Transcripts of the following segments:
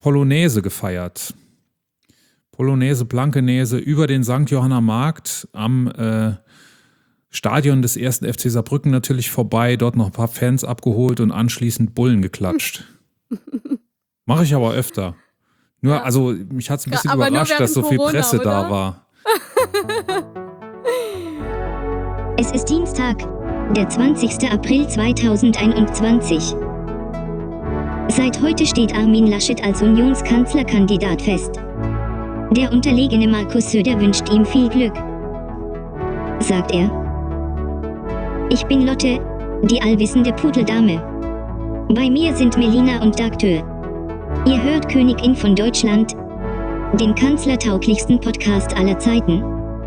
Polonaise gefeiert. Polonaise, Blankenese über den St. Johanner Markt am Stadion des 1. FC Saarbrücken natürlich vorbei, dort noch ein paar Fans abgeholt und anschließend Bullen geklatscht. Mache ich aber öfter. Nur, Ja. also mich hat es ein bisschen Aber nur überrascht, dass so viel während Presse Corona, da war. Es ist Dienstag, der 20. April 2021. Seit heute steht Armin Laschet als Unionskanzlerkandidat fest. Der unterlegene Markus Söder wünscht ihm viel Glück. Sagt er. Ich bin Lotte, die allwissende Pudeldame. Bei mir sind Melina und Dagtür. Ihr hört Königin von Deutschland, den kanzlertauglichsten Podcast aller Zeiten.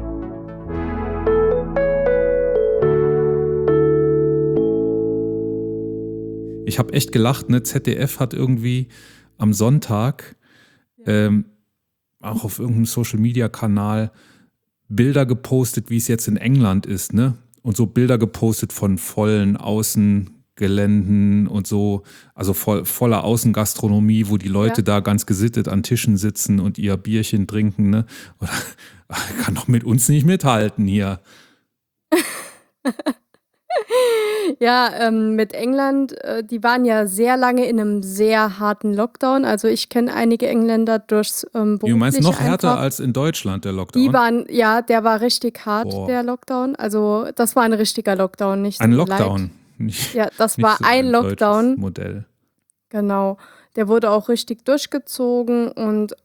Ich habe echt gelacht, ne? ZDF hat irgendwie am Sonntag auch auf irgendeinem Social-Media-Kanal Bilder gepostet, wie es jetzt in England ist, ne? Und so Bilder gepostet von vollen Außengeländen und so, also voller Außengastronomie, wo die Leute da ganz gesittet an Tischen sitzen und ihr Bierchen trinken, ne? Oder, kann doch mit uns nicht mithalten hier. Ja, mit England, die waren ja sehr lange in einem sehr harten Lockdown. Also ich kenne einige Engländer durchs berufliche Du meinst noch härter einfach. als in Deutschland, der Lockdown? Die waren, ja, der war richtig hart, Boah. der Lockdown. Also das war ein richtiger Lockdown, nicht so Ein ein Lockdown. Light. Nicht, Ja, das nicht war so ein deutsches Lockdown. Modell. Genau. Der wurde auch richtig durchgezogen und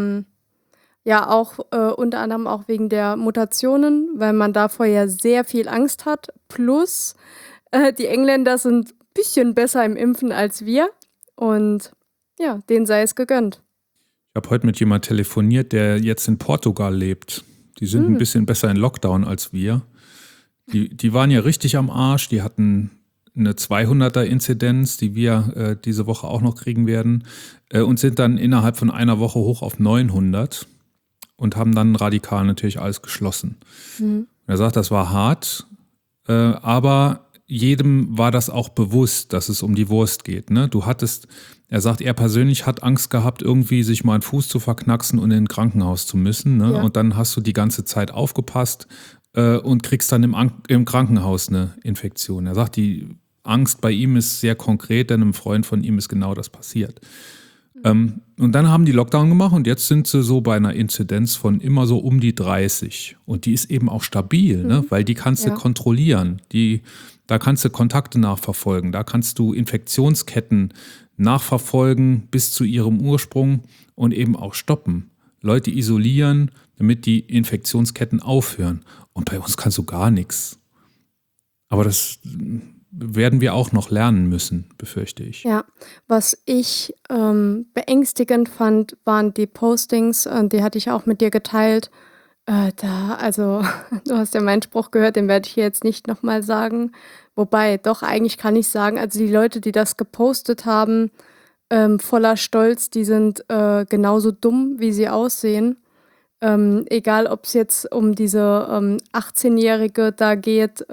ja, auch unter anderem auch wegen der Mutationen, weil man davor ja sehr viel Angst hat. Plus, die Engländer sind ein bisschen besser im Impfen als wir. Und ja, denen sei es gegönnt. Ich habe heute mit jemandem telefoniert, der jetzt in Portugal lebt. Die sind ein bisschen besser in Lockdown als wir. Die waren ja richtig am Arsch. Die hatten eine 200er-Inzidenz, die wir diese Woche auch noch kriegen werden, und sind dann innerhalb von einer Woche hoch auf 900 und haben dann radikal natürlich alles geschlossen. Er sagt, das war hart, aber jedem war das auch bewusst, dass es um die Wurst geht. Ne? Er sagt, er persönlich hat Angst gehabt, irgendwie sich mal einen Fuß zu verknacksen und in ein Krankenhaus zu müssen. Ne? Ja. Und dann hast du die ganze Zeit aufgepasst und kriegst dann im Krankenhaus eine Infektion. Er sagt, die Angst bei ihm ist sehr konkret, denn einem Freund von ihm ist genau das passiert. Und dann haben die Lockdown gemacht und jetzt sind sie so bei einer Inzidenz von immer so um die 30. Und die ist eben auch stabil, ne? Weil die kannst du kontrollieren. Da kannst du Kontakte nachverfolgen, da kannst du Infektionsketten nachverfolgen bis zu ihrem Ursprung und eben auch stoppen. Leute isolieren, damit die Infektionsketten aufhören. Und bei uns kannst du gar nichts. Aber das werden wir auch noch lernen müssen, befürchte ich. Ja, was ich beängstigend fand, waren die Postings, die hatte ich auch mit dir geteilt. Also, du hast ja meinen Spruch gehört, den werde ich hier jetzt nicht nochmal sagen. Wobei, doch, eigentlich kann ich sagen, also die Leute, die das gepostet haben, voller Stolz, die sind genauso dumm, wie sie aussehen. Egal, ob es jetzt um diese 18-Jährige da geht,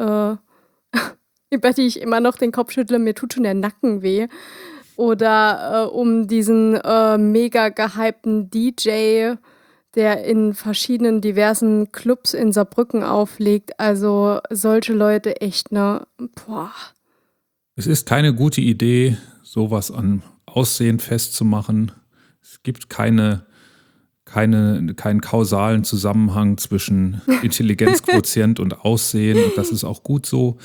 über die ich immer noch den Kopf schüttle, mir tut schon der Nacken weh. Oder um diesen mega gehypten DJ, der in verschiedenen diversen Clubs in Saarbrücken auflegt. Also solche Leute echt, ne? Boah. Es ist keine gute Idee, sowas an Aussehen festzumachen. Es gibt keinen kausalen Zusammenhang zwischen Intelligenzquotient und Aussehen. Und das ist auch gut so.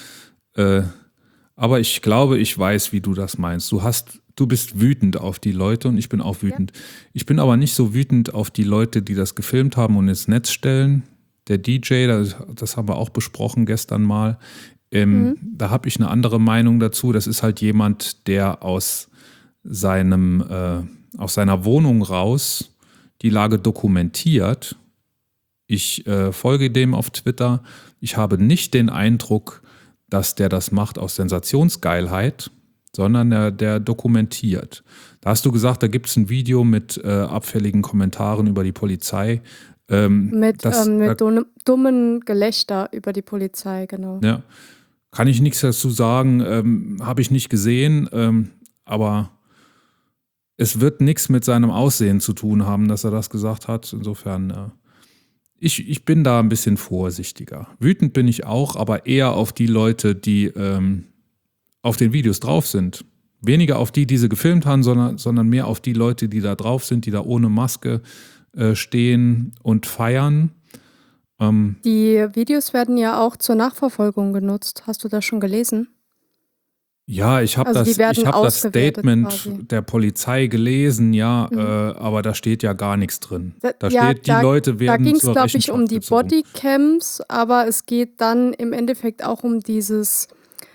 Aber ich glaube, ich weiß, wie du das meinst. Du bist wütend auf die Leute und ich bin auch wütend. Ja. Ich bin aber nicht so wütend auf die Leute, die das gefilmt haben und ins Netz stellen. Der DJ, das haben wir auch besprochen gestern mal. Da habe ich eine andere Meinung dazu. Das ist halt jemand, der aus seiner Wohnung raus die Lage dokumentiert. Ich folge dem auf Twitter. Ich habe nicht den Eindruck, dass der das macht aus Sensationsgeilheit, sondern der dokumentiert. Da hast du gesagt, da gibt es ein Video mit abfälligen Kommentaren über die Polizei. Mit dummen Gelächter über die Polizei, genau. Ja, kann ich nichts dazu sagen, habe ich nicht gesehen, aber es wird nichts mit seinem Aussehen zu tun haben, dass er das gesagt hat. Insofern, ich bin da ein bisschen vorsichtiger. Wütend bin ich auch, aber eher auf die Leute, die auf den Videos drauf sind. Weniger auf die sie gefilmt haben, sondern mehr auf die Leute, die da drauf sind, die da ohne Maske stehen und feiern. Die Videos werden ja auch zur Nachverfolgung genutzt. Hast du das schon gelesen? Ja, ich habe Also die werden das ausgewertet Statement quasi. der Polizei gelesen, ja, aber da steht ja gar nichts drin. Da Ja, steht, die Leute da werden ging es, zur glaube ich, um Rechenschaft die gezogen. Bodycams, aber es geht dann im Endeffekt auch um dieses,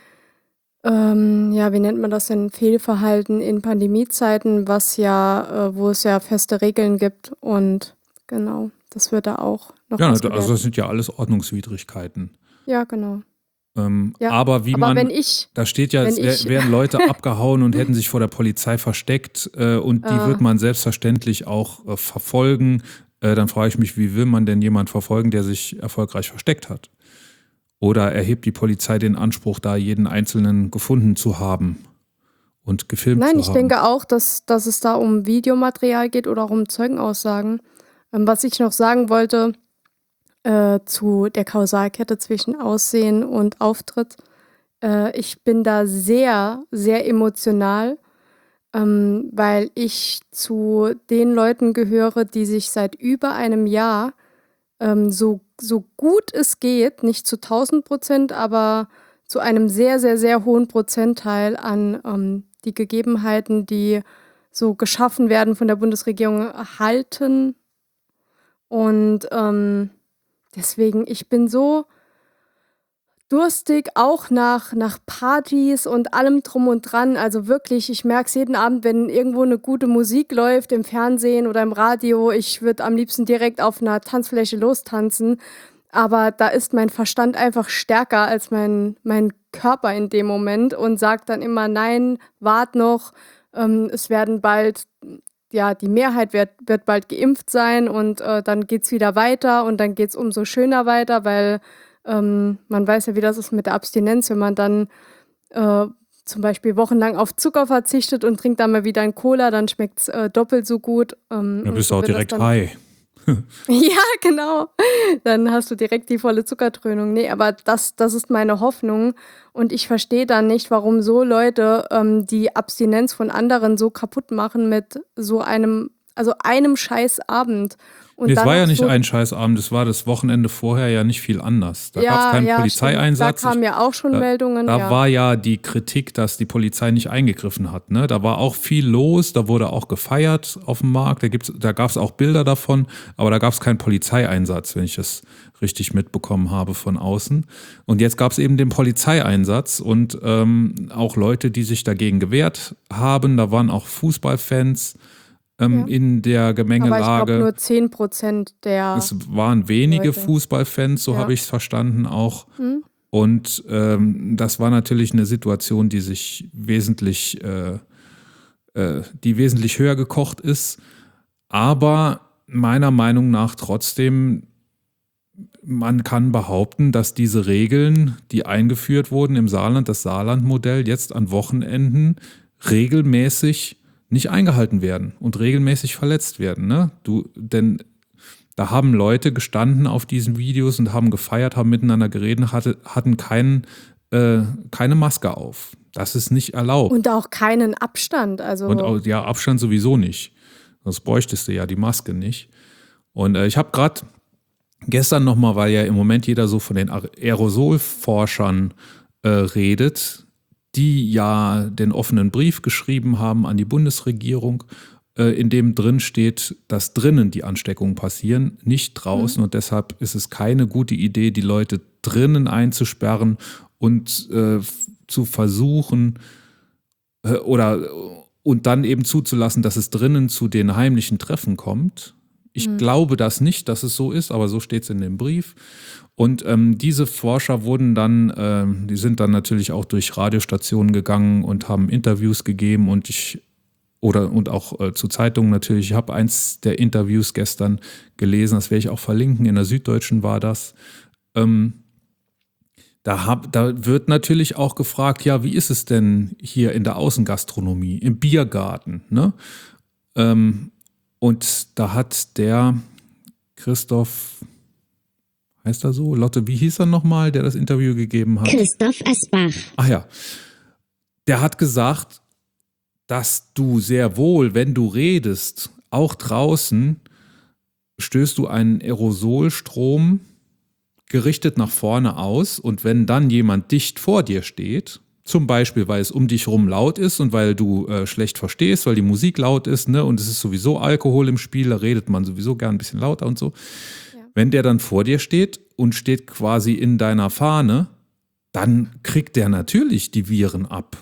ja, wie nennt man das denn, Fehlverhalten in Pandemiezeiten, was ja, wo es ja feste Regeln gibt und genau, das wird da auch noch Ja, ausgewertet. also das sind ja alles Ordnungswidrigkeiten. Ja, genau. Ja, aber wenn ich, da steht ja, es wären Leute abgehauen und hätten sich vor der Polizei versteckt und die wird man selbstverständlich auch verfolgen. Dann frage ich mich, wie will man denn jemand verfolgen, der sich erfolgreich versteckt hat? Oder erhebt die Polizei den Anspruch, da jeden Einzelnen gefunden zu haben und gefilmt Nein, zu ich haben? denke auch, dass es da um Videomaterial geht oder auch um Zeugenaussagen. Was ich noch sagen wollte zu der Kausalkette zwischen Aussehen und Auftritt. Ich bin da sehr, sehr emotional, weil ich zu den Leuten gehöre, die sich seit über einem Jahr so gut es geht, nicht zu 1000%, aber zu einem sehr, sehr, sehr hohen Prozentteil an die Gegebenheiten, die so geschaffen werden von der Bundesregierung, halten. Und deswegen, ich bin so durstig, auch nach Partys und allem drum und dran. Also wirklich, ich merke es jeden Abend, wenn irgendwo eine gute Musik läuft, im Fernsehen oder im Radio. Ich würde am liebsten direkt auf einer Tanzfläche lostanzen. Aber da ist mein Verstand einfach stärker als mein Körper in dem Moment und sagt dann immer, nein, wart noch, es werden bald, ja, die Mehrheit wird bald geimpft sein und dann geht's wieder weiter und dann geht's umso schöner weiter, weil man weiß ja, wie das ist mit der Abstinenz, wenn man dann zum Beispiel wochenlang auf Zucker verzichtet und trinkt dann mal wieder ein Cola, dann schmeckt's doppelt so gut. Dann bist so du auch wird das direkt dann high. Ja, genau. Dann hast du direkt die volle Zuckerdröhnung. Nee, aber das ist meine Hoffnung. Und ich verstehe dann nicht, warum so Leute die Abstinenz von anderen so kaputt machen mit so einem Scheißabend. Und Nee, es dann war ja auch nicht so, ein Scheißabend, es war das Wochenende vorher ja nicht viel anders. Da gab es keinen Polizeieinsatz. Stimmt. Da kamen ja auch schon Meldungen. Da war ja die Kritik, dass die Polizei nicht eingegriffen hat. Ne? Da war auch viel los, da wurde auch gefeiert auf dem Markt, da gab es auch Bilder davon, aber da gab es keinen Polizeieinsatz, wenn ich das richtig mitbekommen habe von außen. Und jetzt gab es eben den Polizeieinsatz und auch Leute, die sich dagegen gewehrt haben. Da waren auch Fußballfans in der Gemengelage. Aber ich glaube nur 10% der. Es waren wenige Leute. Fußballfans, so Ja. habe ich es verstanden auch. Und das war natürlich eine Situation, die sich wesentlich höher gekocht ist. Aber meiner Meinung nach trotzdem, man kann behaupten, dass diese Regeln, die eingeführt wurden im Saarland, das Saarland-Modell, jetzt an Wochenenden regelmäßig nicht eingehalten werden und regelmäßig verletzt werden. Ne? Denn da haben Leute gestanden auf diesen Videos und haben gefeiert, haben miteinander geredet, hatten keine Maske auf. Das ist nicht erlaubt. Und auch keinen Abstand. Also Und auch, ja, Abstand sowieso nicht. Sonst bräuchtest du ja die Maske nicht. Und ich habe gerade gestern nochmal, weil ja im Moment jeder so von den Aerosolforschern redet, die ja den offenen Brief geschrieben haben an die Bundesregierung, in dem drin steht, dass drinnen die Ansteckungen passieren, nicht draußen. Und deshalb ist es keine gute Idee, die Leute drinnen einzusperren und zu versuchen und dann eben zuzulassen, dass es drinnen zu den heimlichen Treffen kommt. Ich glaube das nicht, dass es so ist, aber so steht es in dem Brief. Und diese Forscher wurden dann, die sind dann natürlich auch durch Radiostationen gegangen und haben Interviews gegeben und auch zu Zeitungen natürlich. Ich habe eins der Interviews gestern gelesen, das werde ich auch verlinken, in der Süddeutschen war das. Da wird natürlich auch gefragt, ja, wie ist es denn hier in der Außengastronomie, im Biergarten, ne? Und da hat der Christoph, heißt er so? Lotte, wie hieß er nochmal, der das Interview gegeben hat? Christoph Asbach. Ach ja, der hat gesagt, dass du sehr wohl, wenn du redest, auch draußen, stößt du einen Aerosolstrom gerichtet nach vorne aus, und wenn dann jemand dicht vor dir steht, zum Beispiel, weil es um dich rum laut ist und weil du schlecht verstehst, weil die Musik laut ist, ne, und es ist sowieso Alkohol im Spiel, da redet man sowieso gern ein bisschen lauter und so. Ja. Wenn der dann vor dir steht und steht quasi in deiner Fahne, dann kriegt der natürlich die Viren ab.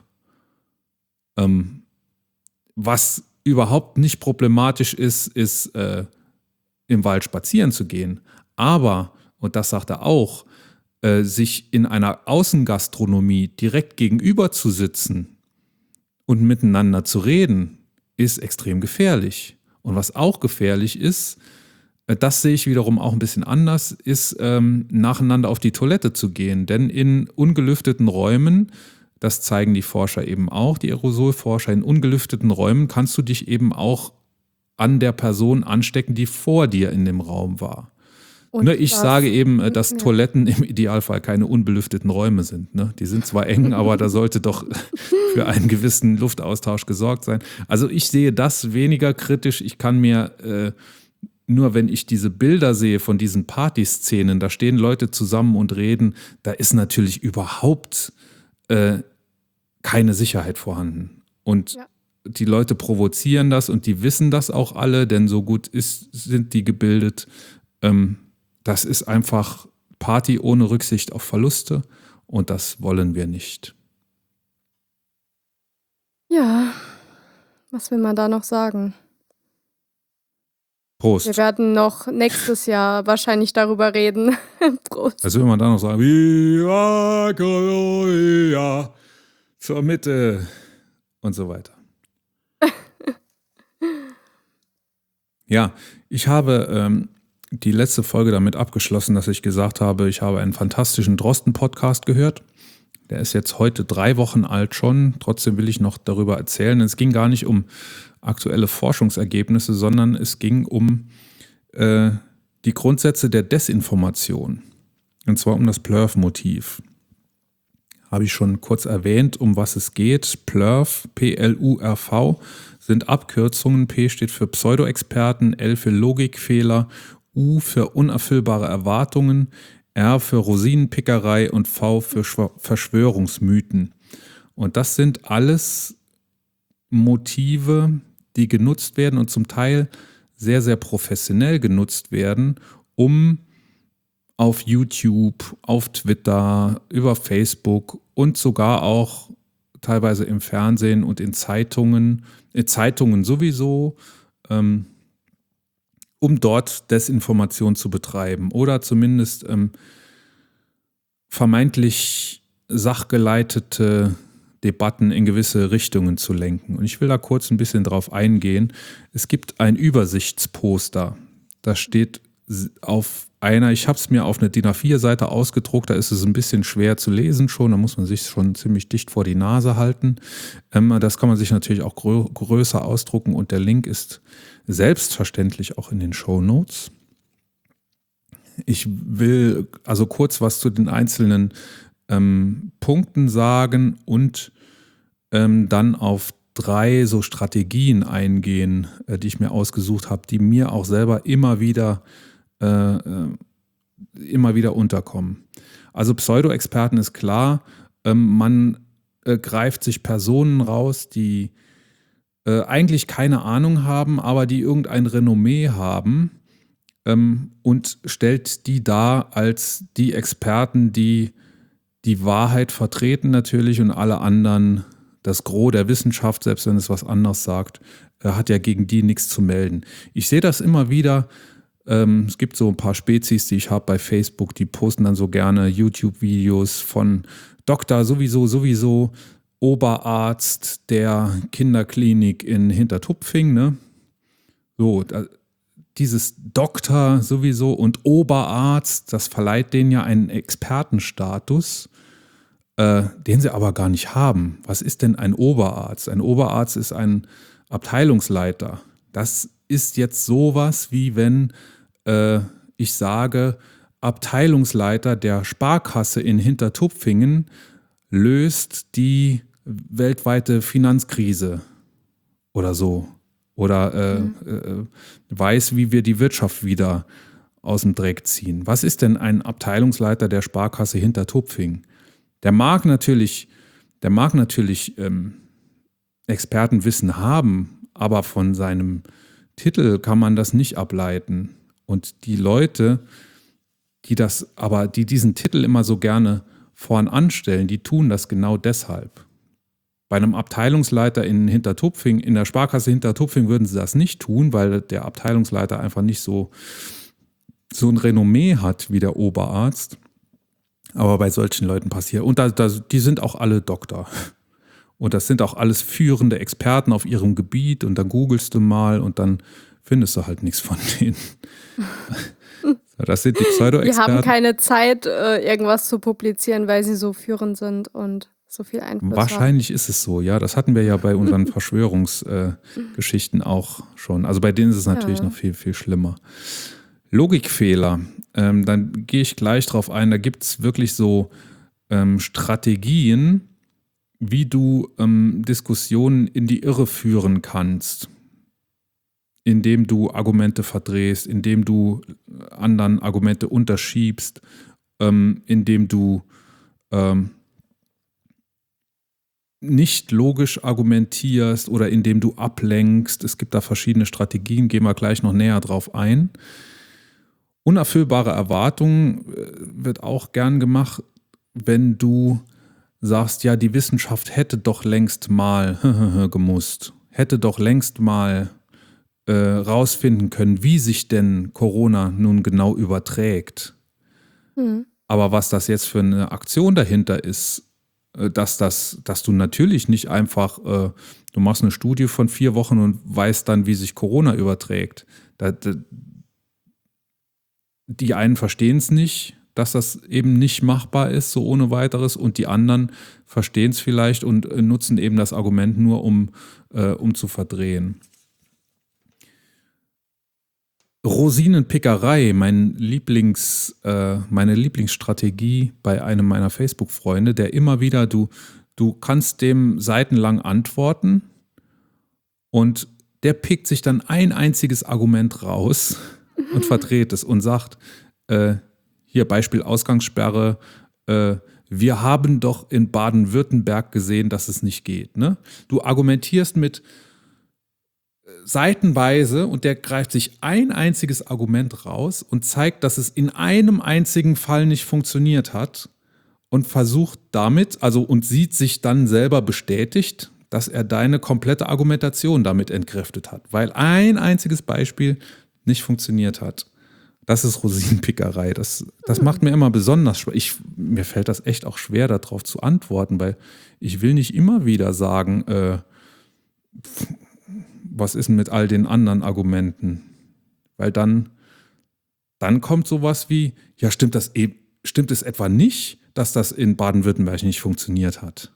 Was überhaupt nicht problematisch ist, im Wald spazieren zu gehen. Aber, und das sagt er auch, sich in einer Außengastronomie direkt gegenüber zu sitzen und miteinander zu reden, ist extrem gefährlich. Und was auch gefährlich ist, das sehe ich wiederum auch ein bisschen anders, ist nacheinander auf die Toilette zu gehen. Denn in ungelüfteten Räumen, das zeigen die Forscher eben auch, die Aerosolforscher, in ungelüfteten Räumen kannst du dich eben auch an der Person anstecken, die vor dir in dem Raum war. Ne, ich sage eben, dass Toiletten im Idealfall keine unbelüfteten Räume sind. Ne? Die sind zwar eng, aber da sollte doch für einen gewissen Luftaustausch gesorgt sein. Also ich sehe das weniger kritisch. Ich kann mir nur, wenn ich diese Bilder sehe von diesen Partyszenen, da stehen Leute zusammen und reden, da ist natürlich überhaupt keine Sicherheit vorhanden. Und die Leute provozieren das und die wissen das auch alle, denn so gut sind die gebildet. Das ist einfach Party ohne Rücksicht auf Verluste, und das wollen wir nicht. Ja, was will man da noch sagen? Prost. Wir werden noch nächstes Jahr wahrscheinlich darüber reden. Prost. Also will man da noch sagen, Viva Colonia, zur Mitte und so weiter. Ja, ich habe die letzte Folge damit abgeschlossen, dass ich gesagt habe, ich habe einen fantastischen Drosten-Podcast gehört. Der ist jetzt heute 3 Wochen alt schon. Trotzdem will ich noch darüber erzählen. Es ging gar nicht um aktuelle Forschungsergebnisse, sondern es ging um die Grundsätze der Desinformation. Und zwar um das Plurf-Motiv. Habe ich schon kurz erwähnt, um was es geht. Plurf, P-L-U-R-V, sind Abkürzungen. P steht für Pseudo-Experten, L für Logikfehler, U für unerfüllbare Erwartungen, R für Rosinenpickerei und V für Verschwörungsmythen. Und das sind alles Motive, die genutzt werden und zum Teil sehr, sehr professionell genutzt werden, um auf YouTube, auf Twitter, über Facebook und sogar auch teilweise im Fernsehen und in Zeitungen sowieso, um dort Desinformation zu betreiben oder zumindest vermeintlich sachgeleitete Debatten in gewisse Richtungen zu lenken. Und ich will da kurz ein bisschen drauf eingehen. Es gibt ein Übersichtsposter. Das steht auf einer, ich habe es mir auf eine DIN A4-Seite ausgedruckt, da ist es ein bisschen schwer zu lesen schon, da muss man sich schon ziemlich dicht vor die Nase halten. Das kann man sich natürlich auch größer ausdrucken und der Link ist selbstverständlich auch in den Shownotes. Ich will also kurz was zu den einzelnen Punkten sagen und dann auf 3 so Strategien eingehen, die ich mir ausgesucht habe, die mir auch selber immer wieder unterkommen. Also Pseudo-Experten ist klar, man greift sich Personen raus, die eigentlich keine Ahnung haben, aber die irgendein Renommee haben und stellt die dar als die Experten, die die Wahrheit vertreten natürlich, und alle anderen, das Gros der Wissenschaft, selbst wenn es was anderes sagt, hat ja gegen die nichts zu melden. Ich sehe das immer wieder. Es gibt so ein paar Spezies, die ich habe bei Facebook, die posten dann so gerne YouTube-Videos von Doktor sowieso, Oberarzt der Kinderklinik in Hintertupfing. Ne? So, dieses Doktor sowieso und Oberarzt, das verleiht denen ja einen Expertenstatus, den sie aber gar nicht haben. Was ist denn ein Oberarzt? Ein Oberarzt ist ein Abteilungsleiter. Das ist jetzt sowas wie wenn ich sage, Abteilungsleiter der Sparkasse in Hintertupfingen löst die weltweite Finanzkrise oder so. Oder weiß, wie wir die Wirtschaft wieder aus dem Dreck ziehen. Was ist denn ein Abteilungsleiter der Sparkasse Hintertupfingen? Der mag natürlich Expertenwissen haben, aber von seinem Titel kann man das nicht ableiten. Und die Leute, die diesen Titel immer so gerne vorn anstellen, die tun das genau deshalb. Bei einem Abteilungsleiter in Hintertupfingen, in der Sparkasse Hintertupfingen würden sie das nicht tun, weil der Abteilungsleiter einfach nicht so ein Renommee hat wie der Oberarzt. Aber bei solchen Leuten passiert. Und die sind auch alle Doktor. Und das sind auch alles führende Experten auf ihrem Gebiet. Und dann googelst du mal und dann findest du halt nichts von denen. Das sind die Pseudo-Experten. Die haben keine Zeit, irgendwas zu publizieren, weil sie so führend sind und so viel Einfluss Wahrscheinlich ist es so, ja. Das hatten wir ja bei unseren Verschwörungsgeschichten auch schon. Also bei denen ist es natürlich noch viel, viel schlimmer. Logikfehler, dann gehe ich gleich drauf ein. Da gibt es wirklich so Strategien, wie du Diskussionen in die Irre führen kannst, indem du Argumente verdrehst, indem du anderen Argumente unterschiebst, indem du nicht logisch argumentierst oder indem du ablenkst. Es gibt da verschiedene Strategien, gehen wir gleich noch näher drauf ein. Unerfüllbare Erwartungen wird auch gern gemacht, wenn du sagst, ja, die Wissenschaft hätte doch längst mal gemusst, hätte doch längst mal rausfinden können, wie sich denn Corona nun genau überträgt. Aber was das jetzt für eine Aktion dahinter ist, dass du natürlich nicht einfach, du machst eine Studie von 4 Wochen und weißt dann, wie sich Corona überträgt. Die einen verstehen es nicht, dass das eben nicht machbar ist, so ohne weiteres, und die anderen verstehen es vielleicht und nutzen eben das Argument nur, um zu verdrehen. Rosinenpickerei, meine Lieblingsstrategie bei einem meiner Facebook-Freunde, der immer wieder, du kannst dem seitenlang antworten und der pickt sich dann ein einziges Argument raus und verdreht es und sagt, hier Beispiel Ausgangssperre, wir haben doch in Baden-Württemberg gesehen, dass es nicht geht. Ne? Du argumentierst mit seitenweise und der greift sich ein einziges Argument raus und zeigt, dass es in einem einzigen Fall nicht funktioniert hat und versucht damit, und sieht sich dann selber bestätigt, dass er deine komplette Argumentation damit entkräftet hat, weil ein einziges Beispiel nicht funktioniert hat. Das ist Rosinenpickerei. Das macht mir immer besonders schwer. Mir fällt das echt auch schwer, darauf zu antworten, weil ich will nicht immer wieder sagen, was ist denn mit all den anderen Argumenten? Weil dann kommt sowas wie, ja, stimmt es etwa nicht, dass das in Baden-Württemberg nicht funktioniert hat?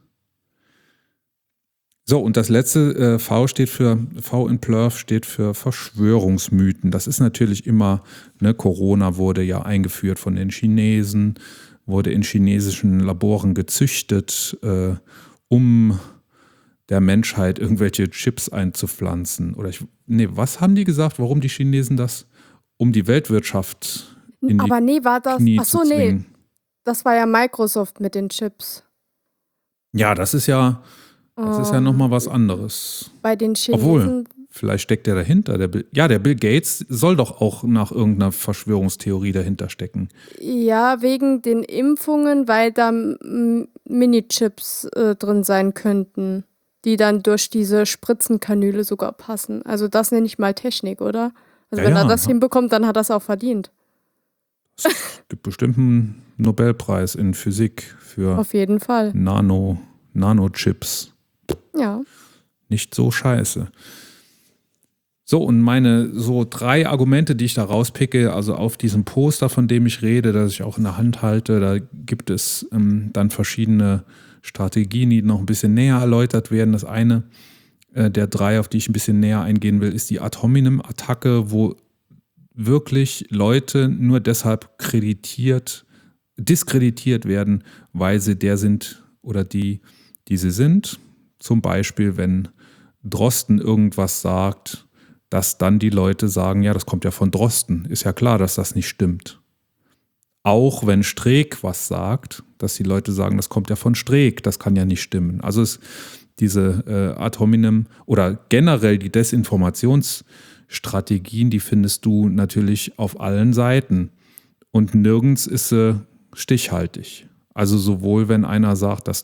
So, und das letzte V in Plurf steht für Verschwörungsmythen. Das ist natürlich immer, Corona wurde ja eingeführt von den Chinesen, wurde in chinesischen Laboren gezüchtet, um der Menschheit irgendwelche Chips einzupflanzen. Was haben die gesagt? Warum die Chinesen das? Um die Weltwirtschaft in die Knie zu zwingen. Das war ja Microsoft mit den Chips. Ja, das ist ja nochmal was anderes. Bei den Chinesen. Obwohl, vielleicht steckt der dahinter. Der Bill Gates soll doch auch nach irgendeiner Verschwörungstheorie dahinter stecken. Ja, wegen den Impfungen, weil da Mini-Chips drin sein könnten, die dann durch diese Spritzenkanüle sogar passen. Also das nenne ich mal Technik, oder? Also wenn er das hinbekommt, dann hat er es auch verdient. Es gibt bestimmt einen Nobelpreis in Physik für auf jeden Fall. Nanochips. Ja. Nicht so scheiße. So, und meine so 3 Argumente, die ich da rauspicke, also auf diesem Poster, von dem ich rede, das ich auch in der Hand halte, da gibt es dann verschiedene Strategien, die noch ein bisschen näher erläutert werden. Das eine der 3, auf die ich ein bisschen näher eingehen will, ist die Ad hominem-Attacke, wo wirklich Leute nur deshalb diskreditiert werden, weil sie der sind oder die sie sind. Zum Beispiel, wenn Drosten irgendwas sagt, dass dann die Leute sagen, ja, das kommt ja von Drosten. Ist ja klar, dass das nicht stimmt. Auch wenn Streeck was sagt, dass die Leute sagen, das kommt ja von Streeck, das kann ja nicht stimmen. Also diese Ad hominem oder generell die Desinformationsstrategien, die findest du natürlich auf allen Seiten. Und nirgends ist sie stichhaltig. Also sowohl, wenn einer sagt, dass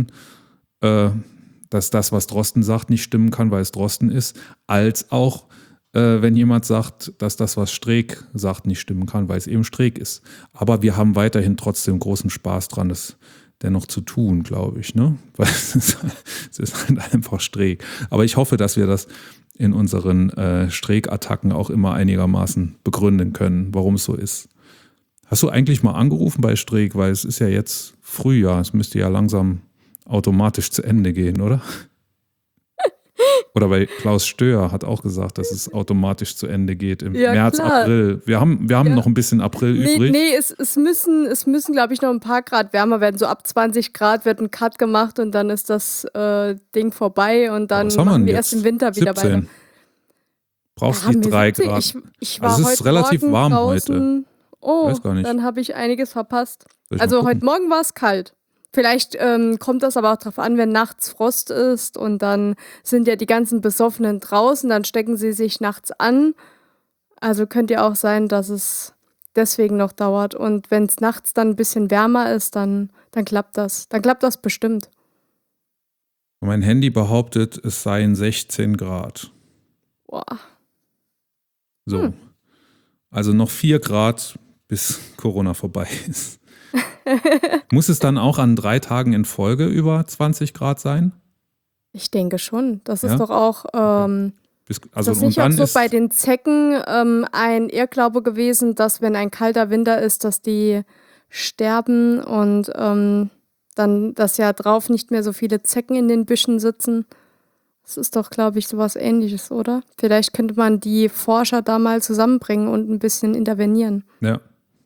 das, was Drosten sagt, nicht stimmen kann, weil es Drosten ist, als auch, wenn jemand sagt, dass das, was Streeck sagt, nicht stimmen kann, weil es eben Streeck ist. Aber wir haben weiterhin trotzdem großen Spaß dran, das dennoch zu tun, glaube ich, ne? Weil es ist halt einfach Streeck. Aber ich hoffe, dass wir das in unseren Streeck-Attacken auch immer einigermaßen begründen können, warum es so ist. Hast du eigentlich mal angerufen bei Streeck? Weil es ist ja jetzt Frühjahr, es müsste ja langsam automatisch zu Ende gehen, oder? Oder bei Klaus Stöhr hat auch gesagt, dass es automatisch zu Ende geht im März, klar. April. Wir haben noch ein bisschen April übrig. Nee, es müssen, glaube ich, noch ein paar Grad wärmer werden. So ab 20 Grad wird ein Cut gemacht und dann ist das Ding vorbei und dann machen wir erst im Winter 17. wieder weiter. Brauchst du die 3 Grad? Ich war also es ist relativ warm draußen. heute. Oh, weiß gar nicht. Dann habe ich einiges verpasst. Also heute Morgen war es kalt. Vielleicht kommt das aber auch drauf an, wenn nachts Frost ist und dann sind ja die ganzen Besoffenen draußen, dann stecken sie sich nachts an. Also könnte ja auch sein, dass es deswegen noch dauert. Und wenn es nachts dann ein bisschen wärmer ist, dann klappt das. Dann klappt das bestimmt. Mein Handy behauptet, es seien 16 Grad. Boah. So. Also noch 4 Grad, bis Corona vorbei ist. Muss es dann auch an 3 Tagen in Folge über 20 Grad sein? Ich denke schon. Das ist doch auch, ist das nicht auch so bei den Zecken ein Irrglaube gewesen, dass wenn ein kalter Winter ist, dass die sterben und dann, dass ja drauf nicht mehr so viele Zecken in den Büschen sitzen? Das ist doch, glaube ich, sowas Ähnliches, oder? Vielleicht könnte man die Forscher da mal zusammenbringen und ein bisschen intervenieren. Ja.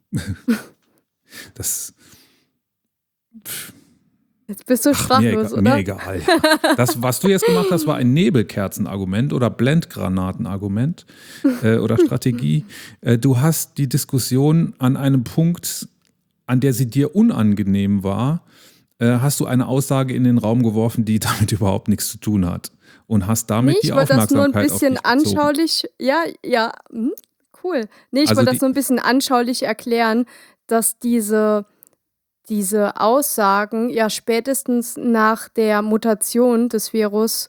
Jetzt bist du sprachlos, oder? Mir egal. Das, was du jetzt gemacht hast, war ein Nebelkerzenargument oder Blendgranatenargument oder Strategie. Du hast die Diskussion an einem Punkt, an der sie dir unangenehm war, hast du eine Aussage in den Raum geworfen, die damit überhaupt nichts zu tun hat. Und hast damit die Aufmerksamkeit auf dich gezogen. Ich wollte das nur ein bisschen anschaulich, cool. Nee, ich wollte das nur ein bisschen anschaulich erklären, dass diese Aussagen ja spätestens nach der Mutation des Virus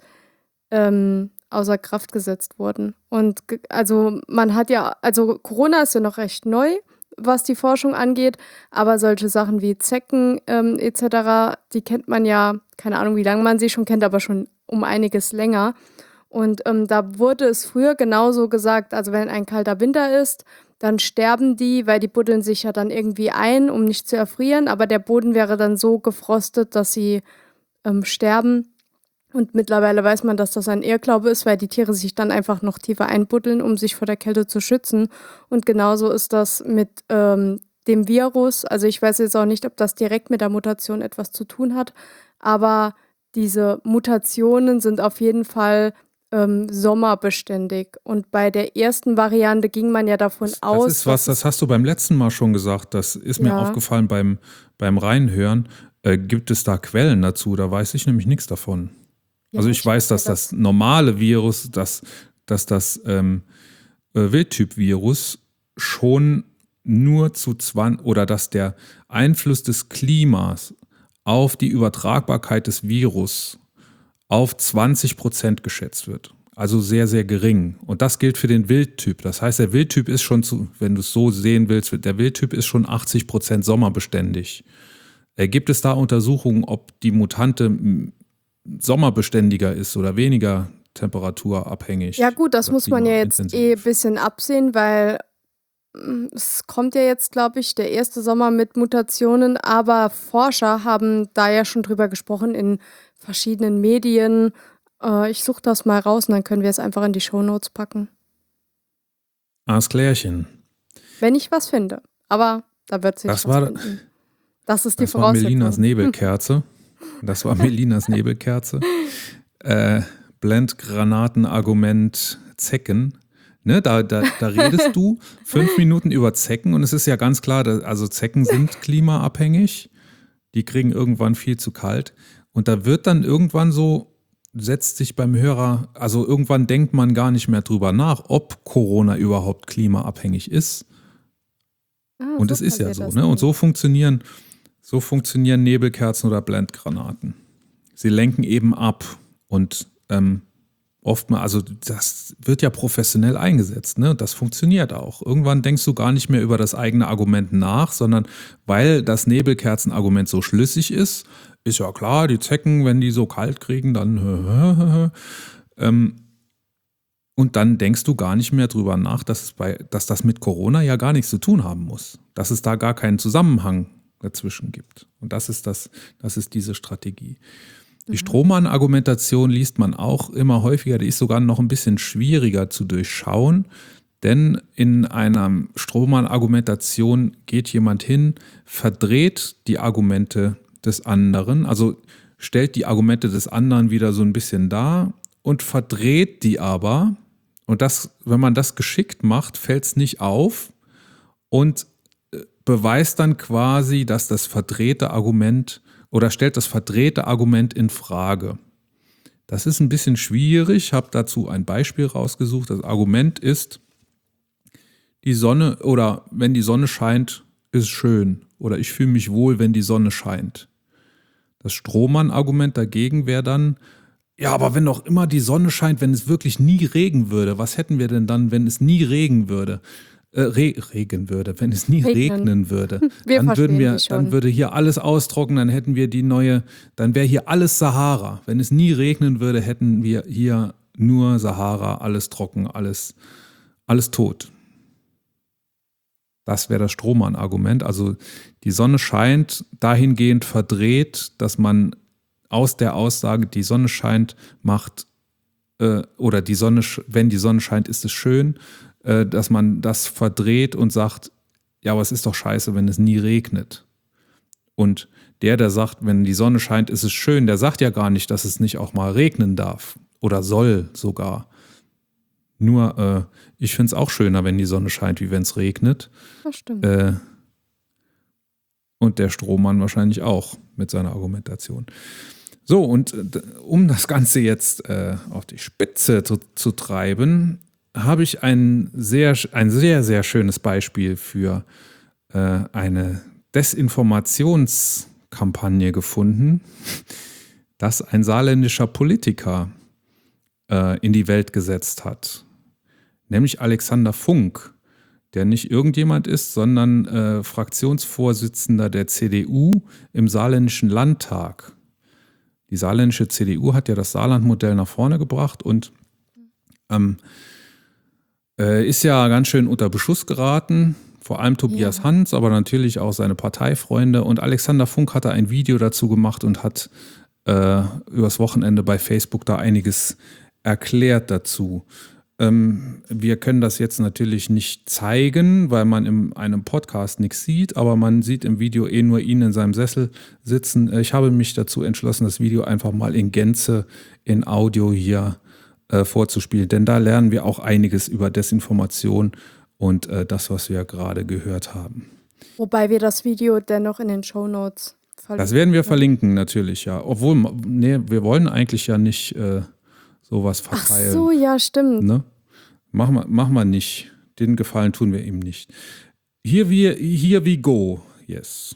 außer Kraft gesetzt wurden. Und also man hat ja, also Corona ist ja noch recht neu, was die Forschung angeht, aber solche Sachen wie Zecken etc., die kennt man ja, keine Ahnung, wie lange man sie schon kennt, aber schon um einiges länger. Und da wurde es früher genauso gesagt, also wenn ein kalter Winter ist, dann sterben die, weil die buddeln sich ja dann irgendwie ein, um nicht zu erfrieren, aber der Boden wäre dann so gefrostet, dass sie sterben. Und mittlerweile weiß man, dass das ein Irrglaube ist, weil die Tiere sich dann einfach noch tiefer einbuddeln, um sich vor der Kälte zu schützen. Und genauso ist das mit dem Virus. Also ich weiß jetzt auch nicht, ob das direkt mit der Mutation etwas zu tun hat, aber diese Mutationen sind auf jeden Fall sommerbeständig. Und bei der ersten Variante ging man ja davon aus. Das hast du beim letzten Mal schon gesagt. Das ist mir aufgefallen beim Reinhören. Gibt es da Quellen dazu? Da weiß ich nämlich nichts davon. Ja, also ich weiß, dass das normale Virus, dass das Wildtyp-Virus schon nur zu 20 oder dass der Einfluss des Klimas auf die Übertragbarkeit des Virus auf 20% geschätzt wird. Also sehr, sehr gering. Und das gilt für den Wildtyp. Das heißt, der Wildtyp ist schon, wenn du es so sehen willst, der Wildtyp ist schon 80% sommerbeständig. Gibt es da Untersuchungen, ob die Mutante sommerbeständiger ist oder weniger? temperaturabhängig. Ja gut, das oder muss man ja jetzt klimaintensiv. ein bisschen absehen, weil es kommt ja jetzt, glaube ich, der erste Sommer mit Mutationen, aber Forscher haben da ja schon drüber gesprochen in verschiedenen Medien. Ich suche das mal raus und dann können wir es einfach in die Shownotes packen. Alles klärchen. Wenn ich was finde. Aber da wird sich Das was war- finden. Das ist die Das war Voraussetzung. Melinas Nebelkerze. Das war Melinas Nebelkerze. Blendgranatenargument Zecken. Ne, da redest du 5 Minuten über Zecken und es ist ja ganz klar, also Zecken sind klimaabhängig. Die kriegen irgendwann viel zu kalt. Und da wird dann irgendwann so, setzt sich beim Hörer, also irgendwann denkt man gar nicht mehr drüber nach, ob Corona überhaupt klimaabhängig ist. Und es ist ja so, ne? Und so funktionieren Nebelkerzen oder Blendgranaten. Sie lenken eben ab und oftmals, also das wird ja professionell eingesetzt, ne? Das funktioniert auch. Irgendwann denkst du gar nicht mehr über das eigene Argument nach, sondern weil das Nebelkerzenargument so schlüssig ist ja klar, die Zecken, wenn die so kalt kriegen, dann und dann denkst du gar nicht mehr drüber nach, dass das mit Corona ja gar nichts zu tun haben muss. Dass es da gar keinen Zusammenhang dazwischen gibt. Und das ist diese Strategie. Die Strohmann-Argumentation liest man auch immer häufiger, die ist sogar noch ein bisschen schwieriger zu durchschauen, denn in einer Strohmann-Argumentation geht jemand hin, verdreht die Argumente des anderen, also stellt die Argumente des anderen wieder so ein bisschen dar und verdreht die aber. Und das, wenn man das geschickt macht, fällt es nicht auf und beweist dann quasi, dass das verdrehte Argument oder stellt das verdrehte Argument in Frage. Das ist ein bisschen schwierig. Ich habe dazu ein Beispiel rausgesucht. Das Argument ist, die Sonne oder wenn die Sonne scheint, ist schön. Oder ich fühle mich wohl, wenn die Sonne scheint. Das Strohmann-Argument dagegen wäre dann, ja, aber wenn doch immer die Sonne scheint, wenn es wirklich nie regnen würde, was hätten wir denn dann, wenn es nie regen würde? Wenn es nie regnen würde, dann würde hier alles austrocknen, dann hätten wir dann wäre hier alles Sahara. Wenn es nie regnen würde, hätten wir hier nur Sahara, alles trocken, alles tot. Das wäre das Strohmann-Argument. Also die Sonne scheint dahingehend verdreht, dass man aus der Aussage, die Sonne scheint, macht, oder wenn die Sonne scheint, ist es schön, dass man das verdreht und sagt, ja, aber es ist doch scheiße, wenn es nie regnet. Und der sagt, wenn die Sonne scheint, ist es schön, der sagt ja gar nicht, dass es nicht auch mal regnen darf oder soll sogar. Nur, ich finde es auch schöner, wenn die Sonne scheint, wie wenn es regnet. Das stimmt. Und der Strohmann wahrscheinlich auch mit seiner Argumentation. So, und um das Ganze jetzt auf die Spitze zu treiben, habe ich ein sehr, sehr schönes Beispiel für eine Desinformationskampagne gefunden, das ein saarländischer Politiker in die Welt gesetzt hat. Nämlich Alexander Funk, der nicht irgendjemand ist, sondern Fraktionsvorsitzender der CDU im Saarländischen Landtag. Die saarländische CDU hat ja das Saarlandmodell nach vorne gebracht und ist ja ganz schön unter Beschuss geraten, vor allem Tobias Hans, aber natürlich auch seine Parteifreunde. Und Alexander Funk hatte ein Video dazu gemacht und hat übers Wochenende bei Facebook da einiges erklärt dazu. Wir können das jetzt natürlich nicht zeigen, weil man in einem Podcast nichts sieht, aber man sieht im Video nur ihn in seinem Sessel sitzen. Ich habe mich dazu entschlossen, das Video einfach mal in Gänze in Audio hier vorzuspielen, denn da lernen wir auch einiges über Desinformation und das, was wir gerade gehört haben. Wobei wir das Video dennoch in den Shownotes verlinken. Das werden wir verlinken, natürlich, ja. Obwohl, wir wollen eigentlich ja nicht sowas verteilen. Ach so, ja, stimmt. Ne? Mach mal nicht. Den Gefallen tun wir ihm nicht. Here we go. Yes.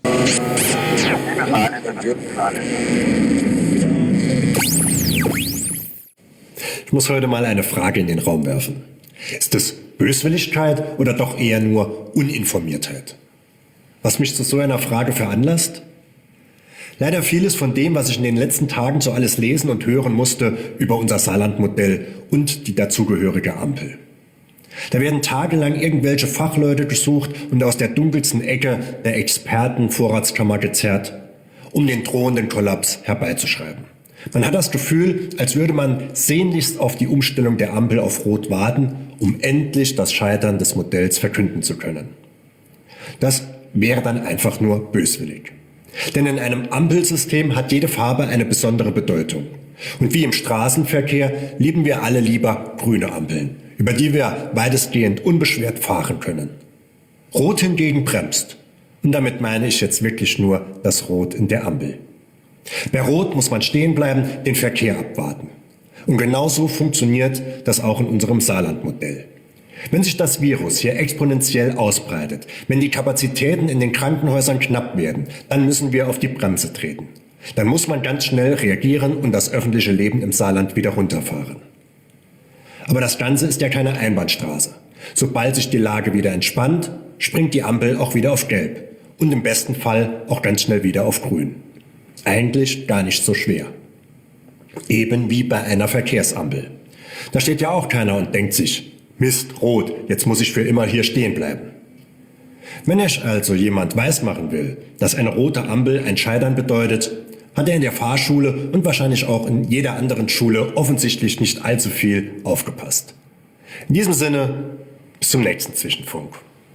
Ich muss heute mal eine Frage in den Raum werfen. Ist das Böswilligkeit oder doch eher nur Uninformiertheit? Was mich zu so einer Frage veranlasst? Leider vieles von dem, was ich in den letzten Tagen so alles lesen und hören musste über unser Saarland-Modell und die dazugehörige Ampel. Da werden tagelang irgendwelche Fachleute gesucht und aus der dunkelsten Ecke der Expertenvorratskammer gezerrt, um den drohenden Kollaps herbeizuschreiben. Man hat das Gefühl, als würde man sehnlichst auf die Umstellung der Ampel auf Rot warten, um endlich das Scheitern des Modells verkünden zu können. Das wäre dann einfach nur böswillig. Denn in einem Ampelsystem hat jede Farbe eine besondere Bedeutung. Und wie im Straßenverkehr lieben wir alle lieber grüne Ampeln, über die wir weitestgehend unbeschwert fahren können. Rot hingegen bremst. Und damit meine ich jetzt wirklich nur das Rot in der Ampel. Bei Rot muss man stehen bleiben, den Verkehr abwarten. Und genauso funktioniert das auch in unserem Saarland-Modell. Wenn sich das Virus hier exponentiell ausbreitet, wenn die Kapazitäten in den Krankenhäusern knapp werden, dann müssen wir auf die Bremse treten. Dann muss man ganz schnell reagieren und das öffentliche Leben im Saarland wieder runterfahren. Aber das Ganze ist ja keine Einbahnstraße. Sobald sich die Lage wieder entspannt, springt die Ampel auch wieder auf Gelb und im besten Fall auch ganz schnell wieder auf Grün. Eigentlich gar nicht so schwer. Eben wie bei einer Verkehrsampel. Da steht ja auch keiner und denkt sich, Mist, rot, jetzt muss ich für immer hier stehen bleiben. Wenn euch also jemand weismachen will, dass eine rote Ampel ein Scheitern bedeutet, hat er in der Fahrschule und wahrscheinlich auch in jeder anderen Schule offensichtlich nicht allzu viel aufgepasst. In diesem Sinne, bis zum nächsten Zwischenfunk.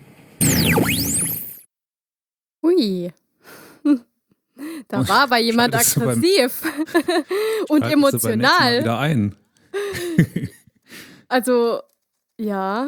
Ui. Da war aber jemand aggressiv und emotional. Wieder ein. Also, ja.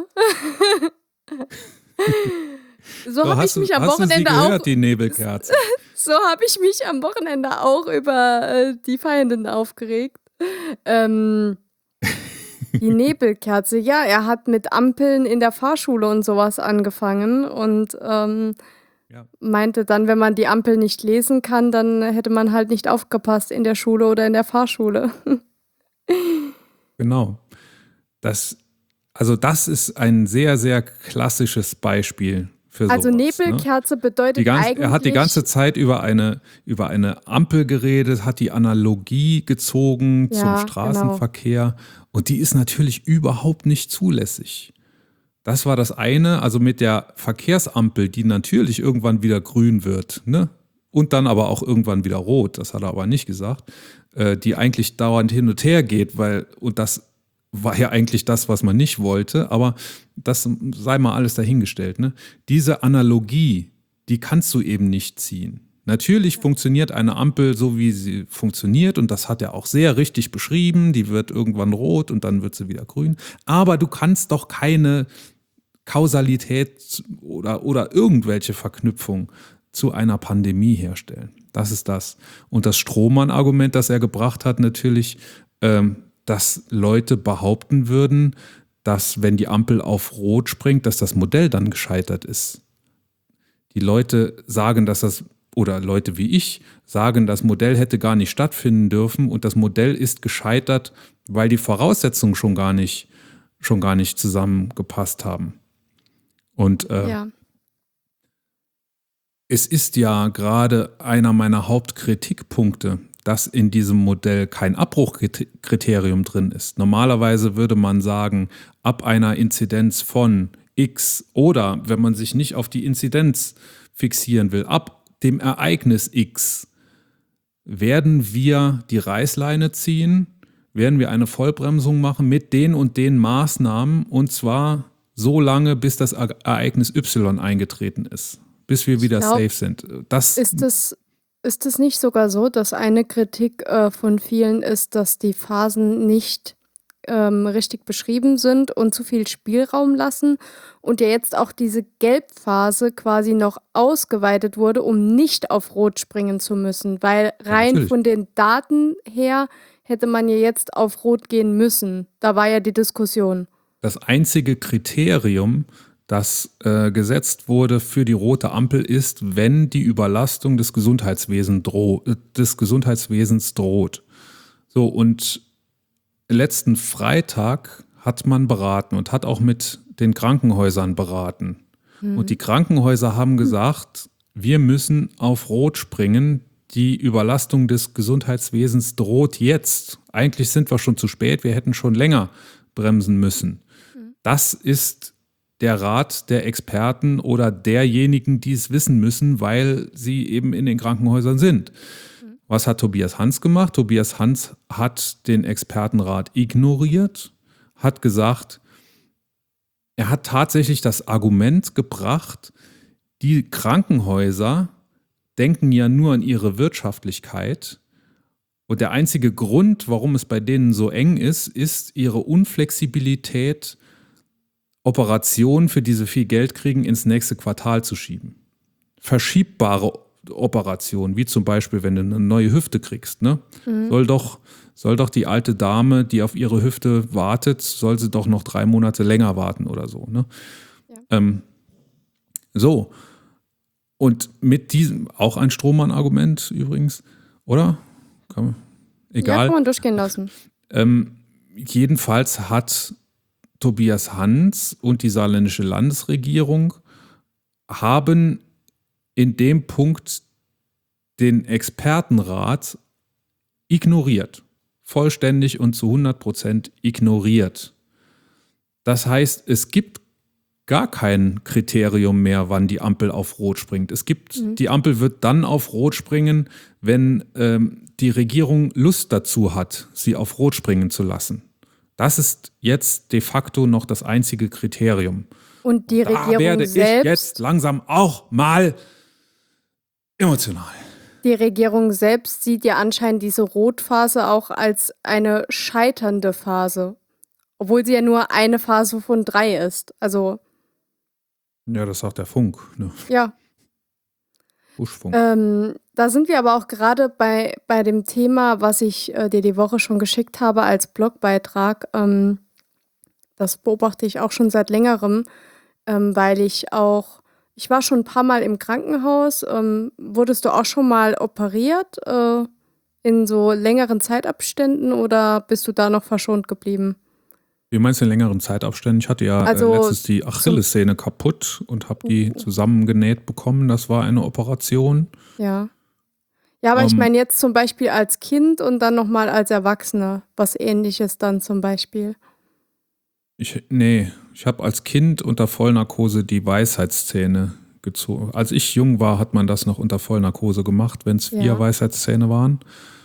So habe ich mich am Wochenende hast du sie gehört, auch. die Nebelkerze? So habe ich mich am Wochenende auch über die Feindin aufgeregt. Die Nebelkerze, ja, er hat mit Ampeln in der Fahrschule und sowas angefangen und meinte dann, wenn man die Ampel nicht lesen kann, dann hätte man halt nicht aufgepasst in der Schule oder in der Fahrschule. Genau. Das ist ein sehr, sehr klassisches Beispiel für sowas. Also Nebelkerze bedeutet eigentlich... Er hat die ganze Zeit über eine Ampel geredet, hat die Analogie gezogen zum Straßenverkehr und die ist natürlich überhaupt nicht zulässig. Das war das eine, also mit der Verkehrsampel, die natürlich irgendwann wieder grün wird, ne? Und dann aber auch irgendwann wieder rot, das hat er aber nicht gesagt, die eigentlich dauernd hin und her geht, und das war ja eigentlich das, was man nicht wollte, aber das sei mal alles dahingestellt, ne? Diese Analogie, die kannst du eben nicht ziehen. Natürlich funktioniert eine Ampel so, wie sie funktioniert und das hat er auch sehr richtig beschrieben, die wird irgendwann rot und dann wird sie wieder grün, aber du kannst doch keine Kausalität oder irgendwelche Verknüpfung zu einer Pandemie herstellen. Das ist das. Und das Strohmann-Argument, das er gebracht hat, natürlich, dass Leute behaupten würden, dass wenn die Ampel auf Rot springt, dass das Modell dann gescheitert ist. Die Leute sagen, oder Leute wie ich sagen, das Modell hätte gar nicht stattfinden dürfen und das Modell ist gescheitert, weil die Voraussetzungen schon gar nicht zusammengepasst haben. Und es ist ja gerade einer meiner Hauptkritikpunkte, dass in diesem Modell kein Abbruchkriterium drin ist. Normalerweise würde man sagen, ab einer Inzidenz von X oder, wenn man sich nicht auf die Inzidenz fixieren will, ab dem Ereignis X werden wir die Reißleine ziehen, werden wir eine Vollbremsung machen mit den und den Maßnahmen und zwar so lange, bis das Ereignis Y eingetreten ist, bis wir wieder safe sind. Ist es nicht sogar so, dass eine Kritik von vielen ist, dass die Phasen nicht richtig beschrieben sind und zu viel Spielraum lassen und ja jetzt auch diese Gelbphase quasi noch ausgeweitet wurde, um nicht auf Rot springen zu müssen, weil rein von den Daten her hätte man ja jetzt auf Rot gehen müssen. Da war ja die Diskussion. Das einzige Kriterium, das gesetzt wurde für die rote Ampel ist, wenn die Überlastung des Gesundheitswesens droht. So, und letzten Freitag hat man beraten und hat auch mit den Krankenhäusern beraten. Und die Krankenhäuser haben gesagt, wir müssen auf Rot springen. die Überlastung des Gesundheitswesens droht jetzt. Eigentlich sind wir schon zu spät, wir hätten schon länger bremsen müssen. Das ist der Rat der Experten oder derjenigen, die es wissen müssen, weil sie eben in den Krankenhäusern sind. Was hat Tobias Hans gemacht? Tobias Hans hat den Expertenrat ignoriert, hat gesagt, er hat tatsächlich das Argument gebracht, die Krankenhäuser denken ja nur an ihre Wirtschaftlichkeit und der einzige Grund, warum es bei denen so eng ist ihre Unflexibilität, Operationen, für die sie viel Geld kriegen, ins nächste Quartal zu schieben. Verschiebbare Operationen, wie zum Beispiel, wenn du eine neue Hüfte kriegst, ne? Soll doch die alte Dame, die auf ihre Hüfte wartet, soll sie doch noch 3 Monate länger warten oder so, ne? Ja. So. Und mit diesem, auch ein Strohmann-Argument übrigens, oder? Egal. Ja, kann man durchgehen lassen. Jedenfalls hat Tobias Hans und die saarländische Landesregierung haben in dem Punkt den Expertenrat ignoriert. Vollständig und zu 100% ignoriert. Das heißt, es gibt gar kein Kriterium mehr, wann die Ampel auf Rot springt. Die Ampel wird dann auf Rot springen, wenn die Regierung Lust dazu hat, sie auf Rot springen zu lassen. Das ist jetzt de facto noch das einzige Kriterium. Und die Da Regierung werde ich selbst, jetzt langsam auch mal emotional. die Regierung selbst sieht ja anscheinend diese Rotphase auch als eine scheiternde Phase. Obwohl sie ja nur eine Phase von 3 ist. Also, Ja, das sagt der Funk, ne? ja. Buschfunk. Da sind wir aber auch gerade bei dem Thema, was ich dir die Woche schon geschickt habe als Blogbeitrag. Das beobachte ich auch schon seit längerem, weil ich war schon ein paar Mal im Krankenhaus. Wurdest du auch schon mal operiert in so längeren Zeitabständen oder bist du da noch verschont geblieben? Wie meinst du in längeren Zeitabständen? Ich hatte ja Also letztens die Achillessehne kaputt und habe die zusammengenäht bekommen. Das war eine Operation. Ja. Ja, aber ich meine jetzt zum Beispiel als Kind und dann nochmal als Erwachsener. Was Ähnliches dann zum Beispiel. Ich habe als Kind unter Vollnarkose die Weisheitszähne gezogen. Als ich jung war, hat man das noch unter Vollnarkose gemacht, wenn es 4 Weisheitszähne waren.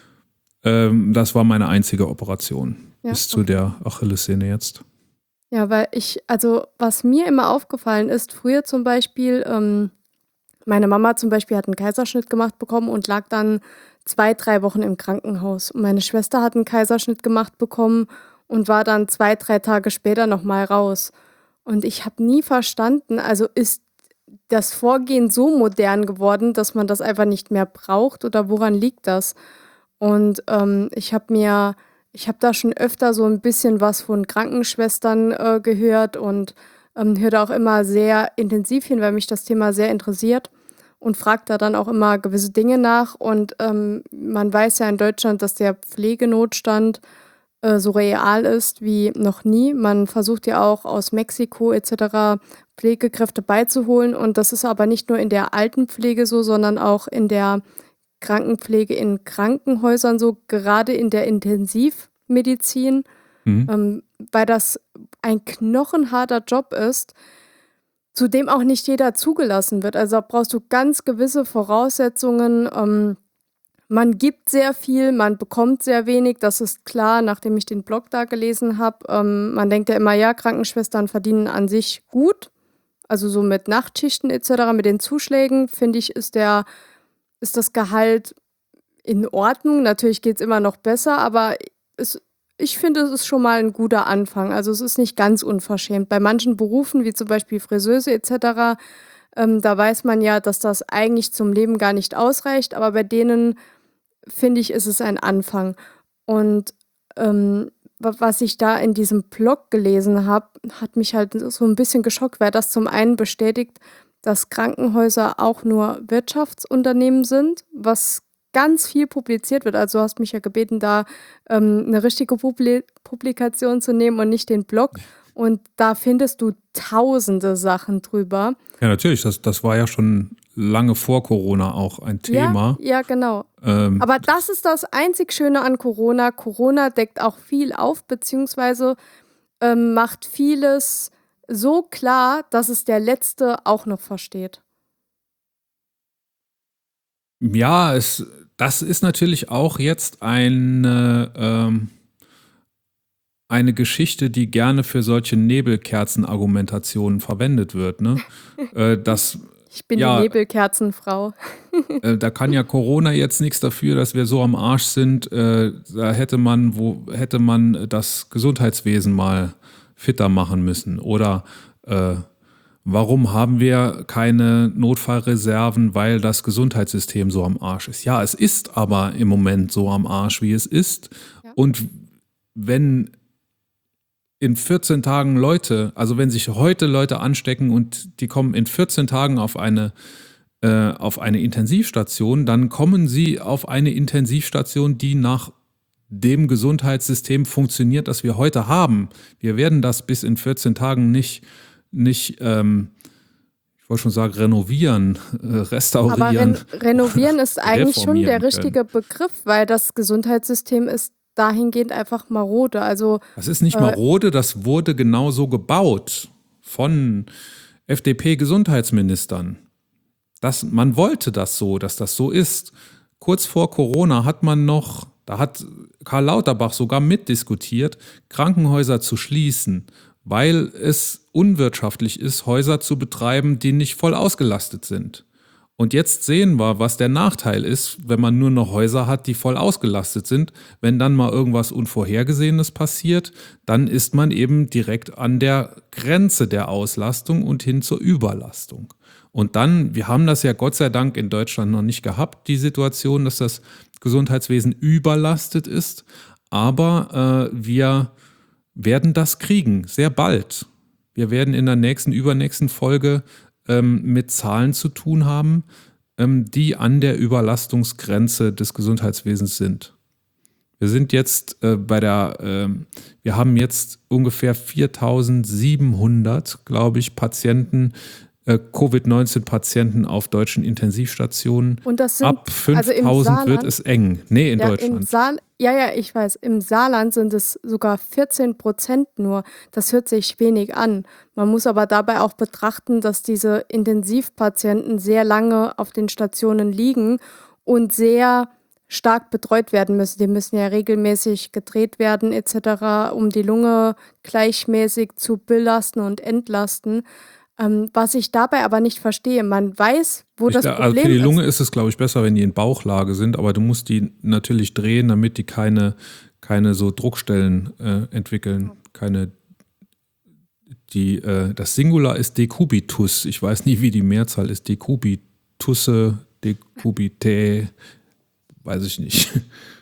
Das war meine einzige Operation bis zu der Achillessehne jetzt. Ja, weil was mir immer aufgefallen ist, früher zum Beispiel, meine Mama zum Beispiel hat einen Kaiserschnitt gemacht bekommen und lag dann 2, 3 Wochen im Krankenhaus. Und meine Schwester hat einen Kaiserschnitt gemacht bekommen und war dann 2, 3 Tage später nochmal raus. Und ich habe nie verstanden, also ist das Vorgehen so modern geworden, dass man das einfach nicht mehr braucht oder woran liegt das? Und ich habe da schon öfter so ein bisschen was von Krankenschwestern gehört und höre da auch immer sehr intensiv hin, weil mich das Thema sehr interessiert und frage da dann auch immer gewisse Dinge nach. Und man weiß ja in Deutschland, dass der Pflegenotstand so real ist wie noch nie. Man versucht ja auch aus Mexiko etc. Pflegekräfte beizuholen. Und das ist aber nicht nur in der Altenpflege so, sondern auch in der Krankenpflege in Krankenhäusern so, gerade in der Intensivmedizin, weil das ein knochenharter Job ist, zu dem auch nicht jeder zugelassen wird. Also da brauchst du ganz gewisse Voraussetzungen. Man gibt sehr viel, man bekommt sehr wenig, das ist klar, nachdem ich den Blog da gelesen habe. Man denkt ja immer, ja, Krankenschwestern verdienen an sich gut, also so mit Nachtschichten etc., mit den Zuschlägen, finde ich, ist das Gehalt in Ordnung. Natürlich geht es immer noch besser, aber ich finde, es ist schon mal ein guter Anfang. Also es ist nicht ganz unverschämt. Bei manchen Berufen, wie zum Beispiel Friseuse etc., da weiß man ja, dass das eigentlich zum Leben gar nicht ausreicht, aber bei denen, finde ich, ist es ein Anfang. Und was ich da in diesem Blog gelesen habe, hat mich halt so ein bisschen geschockt, weil das zum einen bestätigt, dass Krankenhäuser auch nur Wirtschaftsunternehmen sind, was ganz viel publiziert wird. Also du hast mich ja gebeten, da eine richtige Publikation zu nehmen und nicht den Blog. Und da findest du tausende Sachen drüber. Ja, natürlich. Das war ja schon lange vor Corona auch ein Thema. Ja, genau. Aber das ist das einzig Schöne an Corona. Corona deckt auch viel auf, beziehungsweise macht vieles so klar, dass es der Letzte auch noch versteht. Ja, das ist natürlich auch jetzt eine Geschichte, die gerne für solche Nebelkerzen-Argumentationen verwendet wird. Ne? Ich bin die Nebelkerzenfrau. Da kann ja Corona jetzt nichts dafür, dass wir so am Arsch sind. Da hätte man das Gesundheitswesen mal fitter machen müssen. Oder warum haben wir keine Notfallreserven, weil das Gesundheitssystem so am Arsch ist? Ja, es ist aber im Moment so am Arsch, wie es ist. Ja. Und wenn in 14 Tagen wenn sich heute Leute anstecken und die kommen in 14 Tagen auf eine Intensivstation, dann kommen sie auf eine Intensivstation, die nach dem Gesundheitssystem funktioniert, das wir heute haben. Wir werden das bis in 14 Tagen nicht ich wollte schon sagen, restaurieren. Aber renovieren ist eigentlich schon der richtige Begriff, weil das Gesundheitssystem ist dahingehend einfach marode. Also, das ist nicht marode, das wurde genauso gebaut von FDP-Gesundheitsministern. Man wollte das so, dass das so ist. Kurz vor Corona da hat Karl Lauterbach sogar mitdiskutiert, Krankenhäuser zu schließen, weil es unwirtschaftlich ist, Häuser zu betreiben, die nicht voll ausgelastet sind. Und jetzt sehen wir, was der Nachteil ist, wenn man nur noch Häuser hat, die voll ausgelastet sind. Wenn dann mal irgendwas Unvorhergesehenes passiert, dann ist man eben direkt an der Grenze der Auslastung und hin zur Überlastung. Und dann, wir haben das ja Gott sei Dank in Deutschland noch nicht gehabt, die Situation, dass das Gesundheitswesen überlastet ist. Aber wir werden das kriegen, sehr bald. Wir werden in der übernächsten Folge mit Zahlen zu tun haben, die an der Überlastungsgrenze des Gesundheitswesens sind. Wir sind jetzt wir haben jetzt ungefähr 4.700, glaube ich, Covid-19-Patienten auf deutschen Intensivstationen. Und das sind, ab 5.000 wird es eng. Nee, in Deutschland. Ich weiß. Im Saarland sind es sogar 14% nur. Das hört sich wenig an. Man muss aber dabei auch betrachten, dass diese Intensivpatienten sehr lange auf den Stationen liegen und sehr stark betreut werden müssen. Die müssen ja regelmäßig gedreht werden etc., um die Lunge gleichmäßig zu belasten und entlasten. Was ich dabei aber nicht verstehe, man weiß, wo das Problem ist. Für die Lunge ist es, glaube ich, besser, wenn die in Bauchlage sind, aber du musst die natürlich drehen, damit die keine so Druckstellen entwickeln. Das Singular ist Dekubitus. Ich weiß nie, wie die Mehrzahl ist. Dekubitusse, Dekubitae, weiß ich nicht.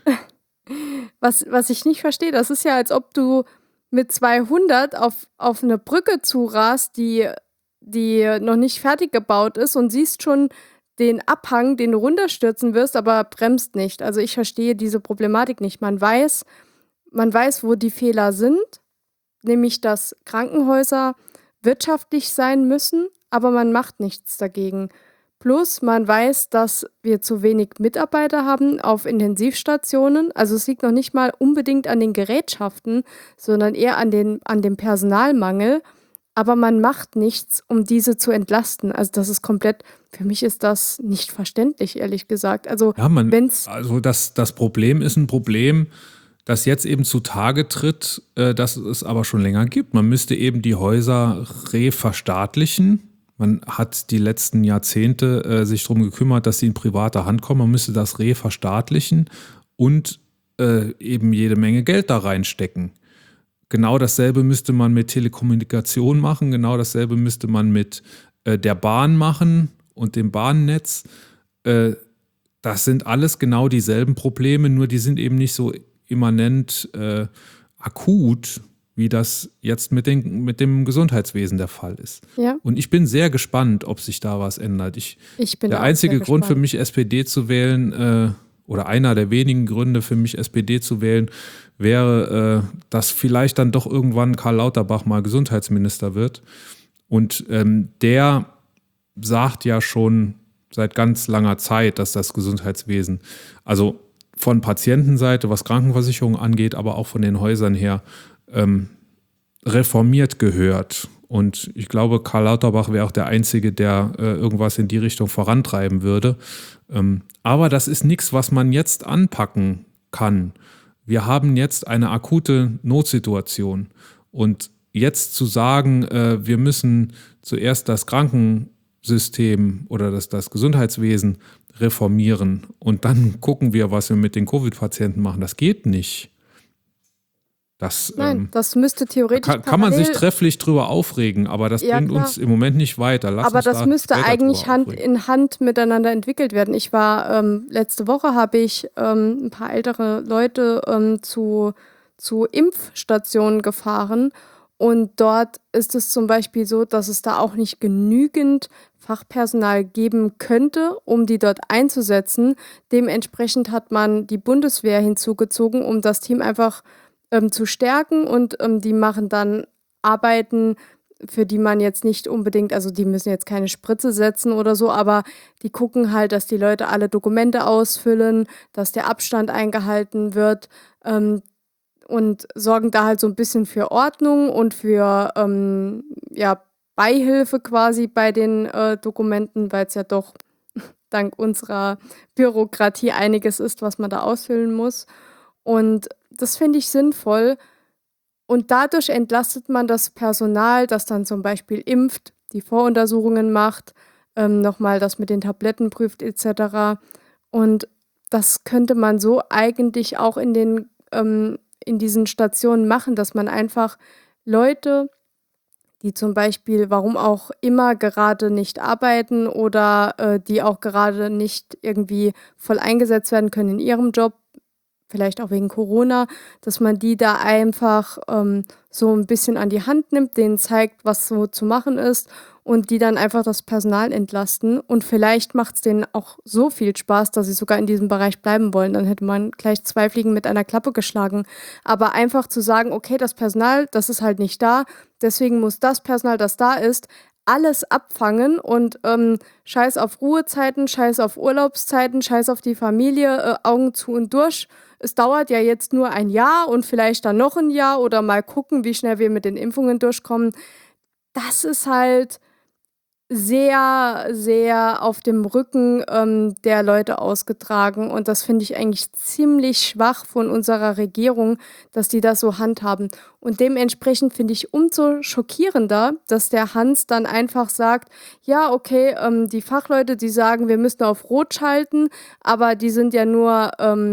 Was ich nicht verstehe, das ist ja, als ob du mit 200 auf eine Brücke zurast, die noch nicht fertig gebaut ist und siehst schon den Abhang, den du runterstürzen wirst, aber bremst nicht. Also ich verstehe diese Problematik nicht. Man weiß, wo die Fehler sind, nämlich dass Krankenhäuser wirtschaftlich sein müssen, aber man macht nichts dagegen. Plus man weiß, dass wir zu wenig Mitarbeiter haben auf Intensivstationen. Also es liegt noch nicht mal unbedingt an den Gerätschaften, sondern eher an dem Personalmangel. Aber man macht nichts, um diese zu entlasten. Also das ist für mich ist das nicht verständlich, ehrlich gesagt. Also, das Problem ist ein Problem, das jetzt eben zutage tritt, das es aber schon länger gibt. Man müsste eben die Häuser reverstaatlichen. Man hat die letzten Jahrzehnte sich darum gekümmert, dass sie in private Hand kommen. Man müsste das reverstaatlichen und eben jede Menge Geld da reinstecken. Genau dasselbe müsste man mit Telekommunikation machen, genau dasselbe müsste man mit der Bahn machen und dem Bahnnetz. Das sind alles genau dieselben Probleme, nur die sind eben nicht so immanent akut, wie das jetzt mit dem Gesundheitswesen der Fall ist. Ja. Und ich bin sehr gespannt, ob sich da was ändert. Der einzige Grund für mich, SPD zu wählen, oder einer der wenigen Gründe für mich, SPD zu wählen, wäre, dass vielleicht dann doch irgendwann Karl Lauterbach mal Gesundheitsminister wird. Und der sagt ja schon seit ganz langer Zeit, dass das Gesundheitswesen, also von Patientenseite, was Krankenversicherung angeht, aber auch von den Häusern her, reformiert gehört. Und ich glaube, Karl Lauterbach wäre auch der Einzige, der irgendwas in die Richtung vorantreiben würde. Aber das ist nichts, was man jetzt anpacken kann. Wir haben jetzt eine akute Notsituation. Und jetzt zu sagen, wir müssen zuerst das Krankensystem oder das Gesundheitswesen reformieren und dann gucken wir, was wir mit den Covid-Patienten machen, das geht nicht. Nein, das müsste theoretisch kann man sich trefflich drüber aufregen, aber das bringt klar. uns im Moment nicht weiter. Aber das müsste eigentlich Hand in Hand miteinander entwickelt werden. Ich war, letzte Woche habe ich ein paar ältere Leute zu Impfstationen gefahren und dort ist es zum Beispiel so, dass es da auch nicht genügend Fachpersonal geben könnte, um die dort einzusetzen. Dementsprechend hat man die Bundeswehr hinzugezogen, um das Team einfach zu stärken und die machen dann Arbeiten, für die man jetzt nicht unbedingt, also die müssen jetzt keine Spritze setzen oder so, aber die gucken halt, dass die Leute alle Dokumente ausfüllen, dass der Abstand eingehalten wird und sorgen da halt so ein bisschen für Ordnung und für Beihilfe quasi bei den Dokumenten, weil es ja doch dank unserer Bürokratie einiges ist, was man da ausfüllen muss. Und das finde ich sinnvoll. Und dadurch entlastet man das Personal, das dann zum Beispiel impft, die Voruntersuchungen macht, nochmal das mit den Tabletten prüft etc. Und das könnte man so eigentlich auch in diesen Stationen machen, dass man einfach Leute, die zum Beispiel, warum auch immer, gerade nicht arbeiten oder die auch gerade nicht irgendwie voll eingesetzt werden können in ihrem Job, vielleicht auch wegen Corona, dass man die da einfach so ein bisschen an die Hand nimmt, denen zeigt, was so zu machen ist und die dann einfach das Personal entlasten. Und vielleicht macht es denen auch so viel Spaß, dass sie sogar in diesem Bereich bleiben wollen. Dann hätte man gleich 2 Fliegen mit einer Klappe geschlagen. Aber einfach zu sagen, okay, das Personal, das ist halt nicht da, deswegen muss das Personal, das da ist, alles abfangen und scheiß auf Ruhezeiten, scheiß auf Urlaubszeiten, scheiß auf die Familie, Augen zu und durch. Es dauert ja jetzt nur ein Jahr und vielleicht dann noch ein Jahr oder mal gucken, wie schnell wir mit den Impfungen durchkommen. Das ist halt sehr, sehr auf dem Rücken der Leute ausgetragen und das finde ich eigentlich ziemlich schwach von unserer Regierung, dass die das so handhaben. Und dementsprechend finde ich umso schockierender, dass der Hans dann einfach sagt, ja, okay, die Fachleute, die sagen, wir müssen auf Rot schalten, aber die sind ja nur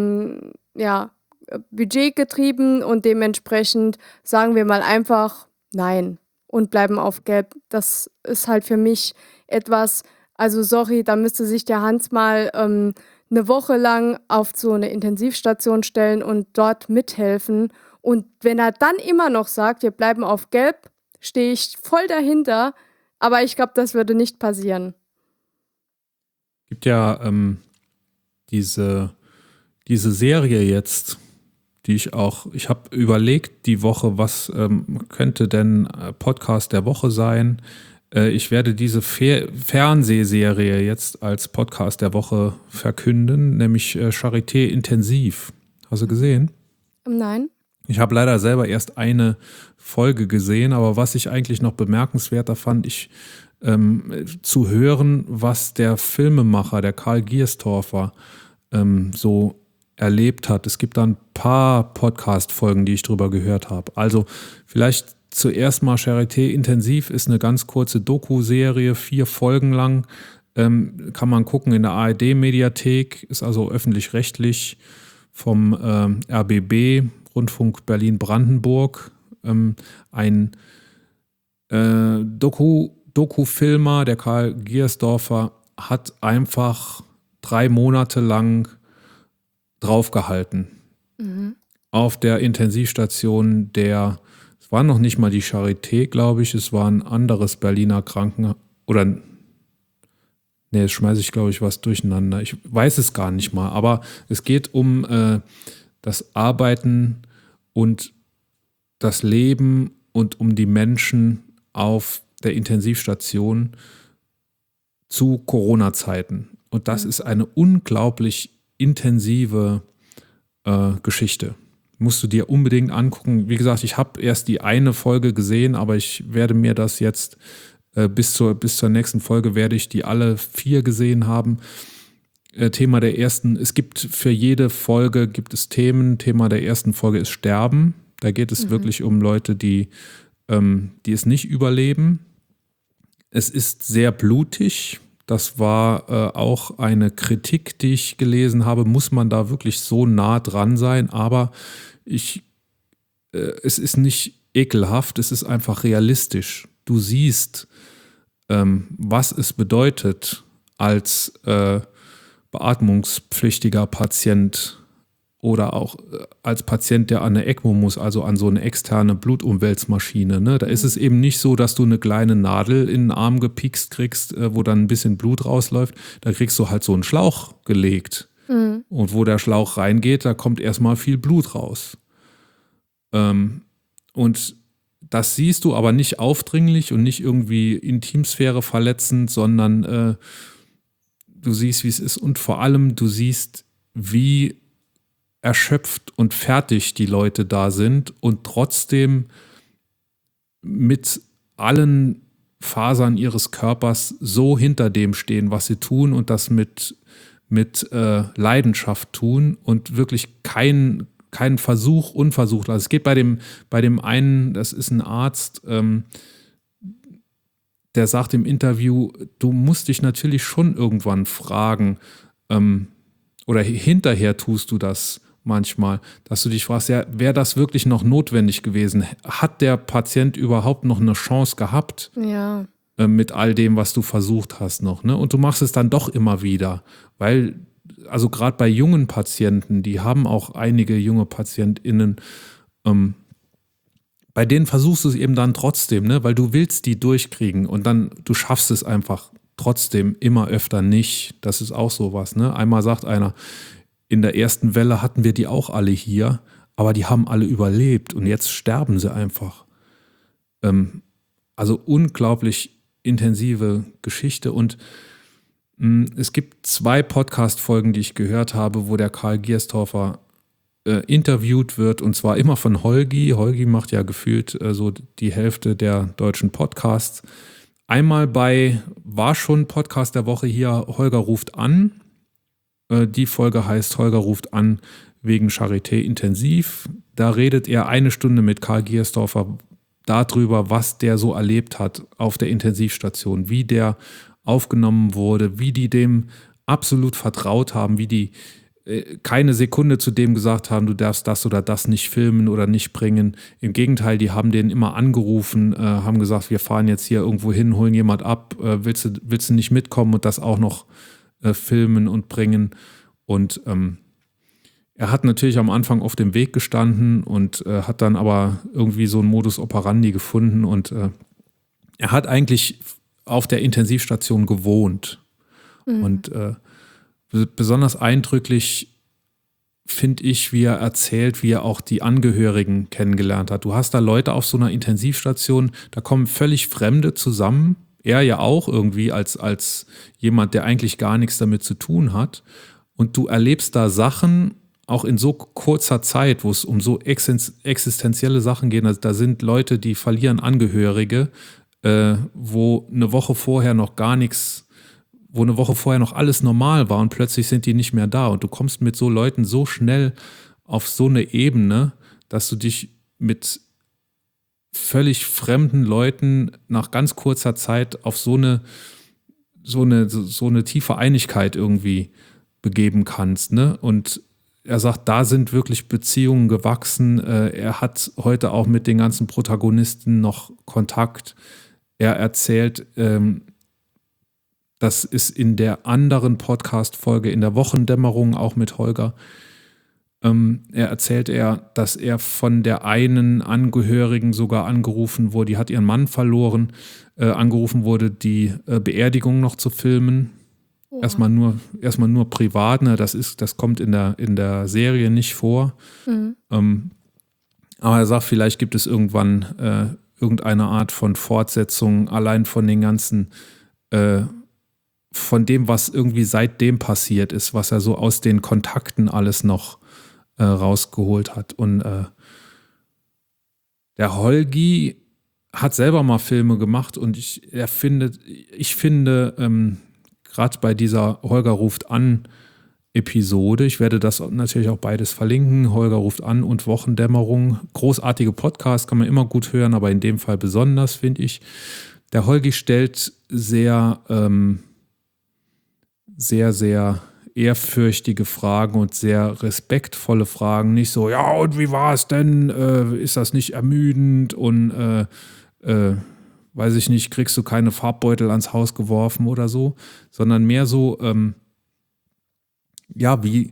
budgetgetrieben und dementsprechend sagen wir mal einfach nein und bleiben auf Gelb. Das ist halt für mich etwas, also sorry, da müsste sich der Hans mal eine Woche lang auf so eine Intensivstation stellen und dort mithelfen. Und wenn er dann immer noch sagt, wir bleiben auf Gelb, stehe ich voll dahinter. Aber ich glaube, das würde nicht passieren. Es gibt ja diese Serie jetzt, die ich habe überlegt die Woche, was könnte denn Podcast der Woche sein. Ich werde diese Fernsehserie jetzt als Podcast der Woche verkünden, nämlich Charité Intensiv. Hast du gesehen? Nein. Ich habe leider selber erst eine Folge gesehen, aber was ich eigentlich noch bemerkenswerter fand, zu hören, was der Filmemacher, der Karl Gierstorfer, so erlebt hat. Es gibt da ein paar Podcast-Folgen, die ich drüber gehört habe. Also vielleicht zuerst mal Charité Intensiv ist eine ganz kurze Doku-Serie, 4 Folgen lang. Kann man gucken in der ARD-Mediathek, ist also öffentlich-rechtlich vom RBB, Rundfunk Berlin-Brandenburg. Ein Doku-Filmer, der Karl Gierstorfer, hat einfach 3 Monate lang draufgehalten. Auf der Intensivstation es war noch nicht mal die Charité, glaube ich, es war ein anderes Berliner jetzt schmeiße ich, glaube ich, was durcheinander. Ich weiß es gar nicht mal, aber es geht um das Arbeiten und das Leben und um die Menschen auf der Intensivstation, zu Corona-Zeiten. Und das ist eine unglaublich intensive Geschichte. Musst du dir unbedingt angucken. Wie gesagt, ich habe erst die eine Folge gesehen, aber ich werde mir das jetzt bis zur nächsten Folge werde ich die alle 4 gesehen haben. Thema der ersten, es gibt für jede Folge gibt es Themen. Thema der ersten Folge ist Sterben. Da geht es wirklich um Leute, die es nicht überleben. Es ist sehr blutig. Das war auch eine Kritik, die ich gelesen habe. Muss man da wirklich so nah dran sein? Aber es ist nicht ekelhaft, es ist einfach realistisch. Du siehst, was es bedeutet, als beatmungspflichtiger Patient oder auch als Patient, der an eine ECMO muss, also an so eine externe Blutumwälzmaschine. Ne? Da ist es eben nicht so, dass du eine kleine Nadel in den Arm gepikst kriegst, wo dann ein bisschen Blut rausläuft. Da kriegst du halt so einen Schlauch gelegt. Und wo der Schlauch reingeht, da kommt erstmal viel Blut raus. Und das siehst du aber nicht aufdringlich und nicht irgendwie Intimsphäre verletzend, sondern du siehst, wie es ist. Und vor allem, du siehst, wie erschöpft und fertig die Leute da sind und trotzdem mit allen Fasern ihres Körpers so hinter dem stehen, was sie tun und das mit Leidenschaft tun und wirklich keinen Versuch unversucht. Also es geht bei dem einen, das ist ein Arzt, der sagt im Interview, du musst dich natürlich schon irgendwann fragen, oder hinterher tust du das manchmal, dass du dich fragst, ja, wäre das wirklich noch notwendig gewesen? Hat der Patient überhaupt noch eine Chance gehabt? Ja. Mit all dem, was du versucht hast noch, ne? Und du machst es dann doch immer wieder, weil, also gerade bei jungen Patienten, die haben auch einige junge PatientInnen, bei denen versuchst du es eben dann trotzdem, ne? Weil du willst die durchkriegen und dann, du schaffst es einfach trotzdem immer öfter nicht. Das ist auch sowas, ne? Einmal sagt einer, in der ersten Welle hatten wir die auch alle hier, aber die haben alle überlebt und jetzt sterben sie einfach. Also unglaublich intensive Geschichte und es gibt 2 Podcast-Folgen, die ich gehört habe, wo der Karl Gierstorfer interviewt wird und zwar immer von Holgi. Holgi macht ja gefühlt so die Hälfte der deutschen Podcasts. Einmal war schon Podcast der Woche hier, Holger ruft an. Die Folge heißt Holger ruft an wegen Charité intensiv. Da redet er 1 Stunde mit Karl Gierstorfer darüber, was der so erlebt hat auf der Intensivstation, wie der aufgenommen wurde, wie die dem absolut vertraut haben, wie die keine Sekunde zu dem gesagt haben, du darfst das oder das nicht filmen oder nicht bringen. Im Gegenteil, die haben den immer angerufen, haben gesagt, wir fahren jetzt hier irgendwo hin, holen jemand ab, willst du nicht mitkommen und das auch noch filmen und bringen. Und er hat natürlich am Anfang auf dem Weg gestanden und hat dann aber irgendwie so einen Modus operandi gefunden und er hat eigentlich auf der Intensivstation gewohnt. Und besonders eindrücklich finde ich, wie er erzählt, wie er auch die Angehörigen kennengelernt hat. Du hast da Leute auf so einer Intensivstation, da kommen völlig Fremde zusammen. Er ja auch irgendwie als jemand, der eigentlich gar nichts damit zu tun hat. Und du erlebst da Sachen, auch in so kurzer Zeit, wo es um so existenzielle Sachen geht. Also da sind Leute, die verlieren Angehörige, wo eine Woche vorher noch alles normal war und plötzlich sind die nicht mehr da. Und du kommst mit so Leuten so schnell auf so eine Ebene, dass du dich mit völlig fremden Leuten nach ganz kurzer Zeit auf so eine tiefe Einigkeit irgendwie begeben kannst, ne? Und er sagt, da sind wirklich Beziehungen gewachsen. Er hat heute auch mit den ganzen Protagonisten noch Kontakt. Er erzählt, das ist in der anderen Podcast-Folge in der Wochendämmerung auch mit Holger. Erzählt er, dass er von der einen Angehörigen sogar angerufen wurde, die hat ihren Mann verloren, angerufen wurde, die Beerdigung noch zu filmen. Oh. Erstmal nur privat, ne? Das kommt in der Serie nicht vor. Aber er sagt, vielleicht gibt es irgendwann irgendeine Art von Fortsetzung, allein von den ganzen von dem, was irgendwie seitdem passiert ist, was er so aus den Kontakten alles noch rausgeholt hat. Und der Holgi hat selber mal Filme gemacht und ich finde, gerade bei dieser Holger ruft an Episode, ich werde das natürlich auch beides verlinken, Holger ruft an und Wochendämmerung, großartige Podcast, kann man immer gut hören, aber in dem Fall besonders, finde ich. Der Holgi stellt sehr, sehr ehrfürchtige Fragen und sehr respektvolle Fragen. Nicht so, ja, und wie war es denn? Ist das nicht ermüdend? Und weiß ich nicht, kriegst du keine Farbbeutel ans Haus geworfen oder so? Sondern mehr so, wie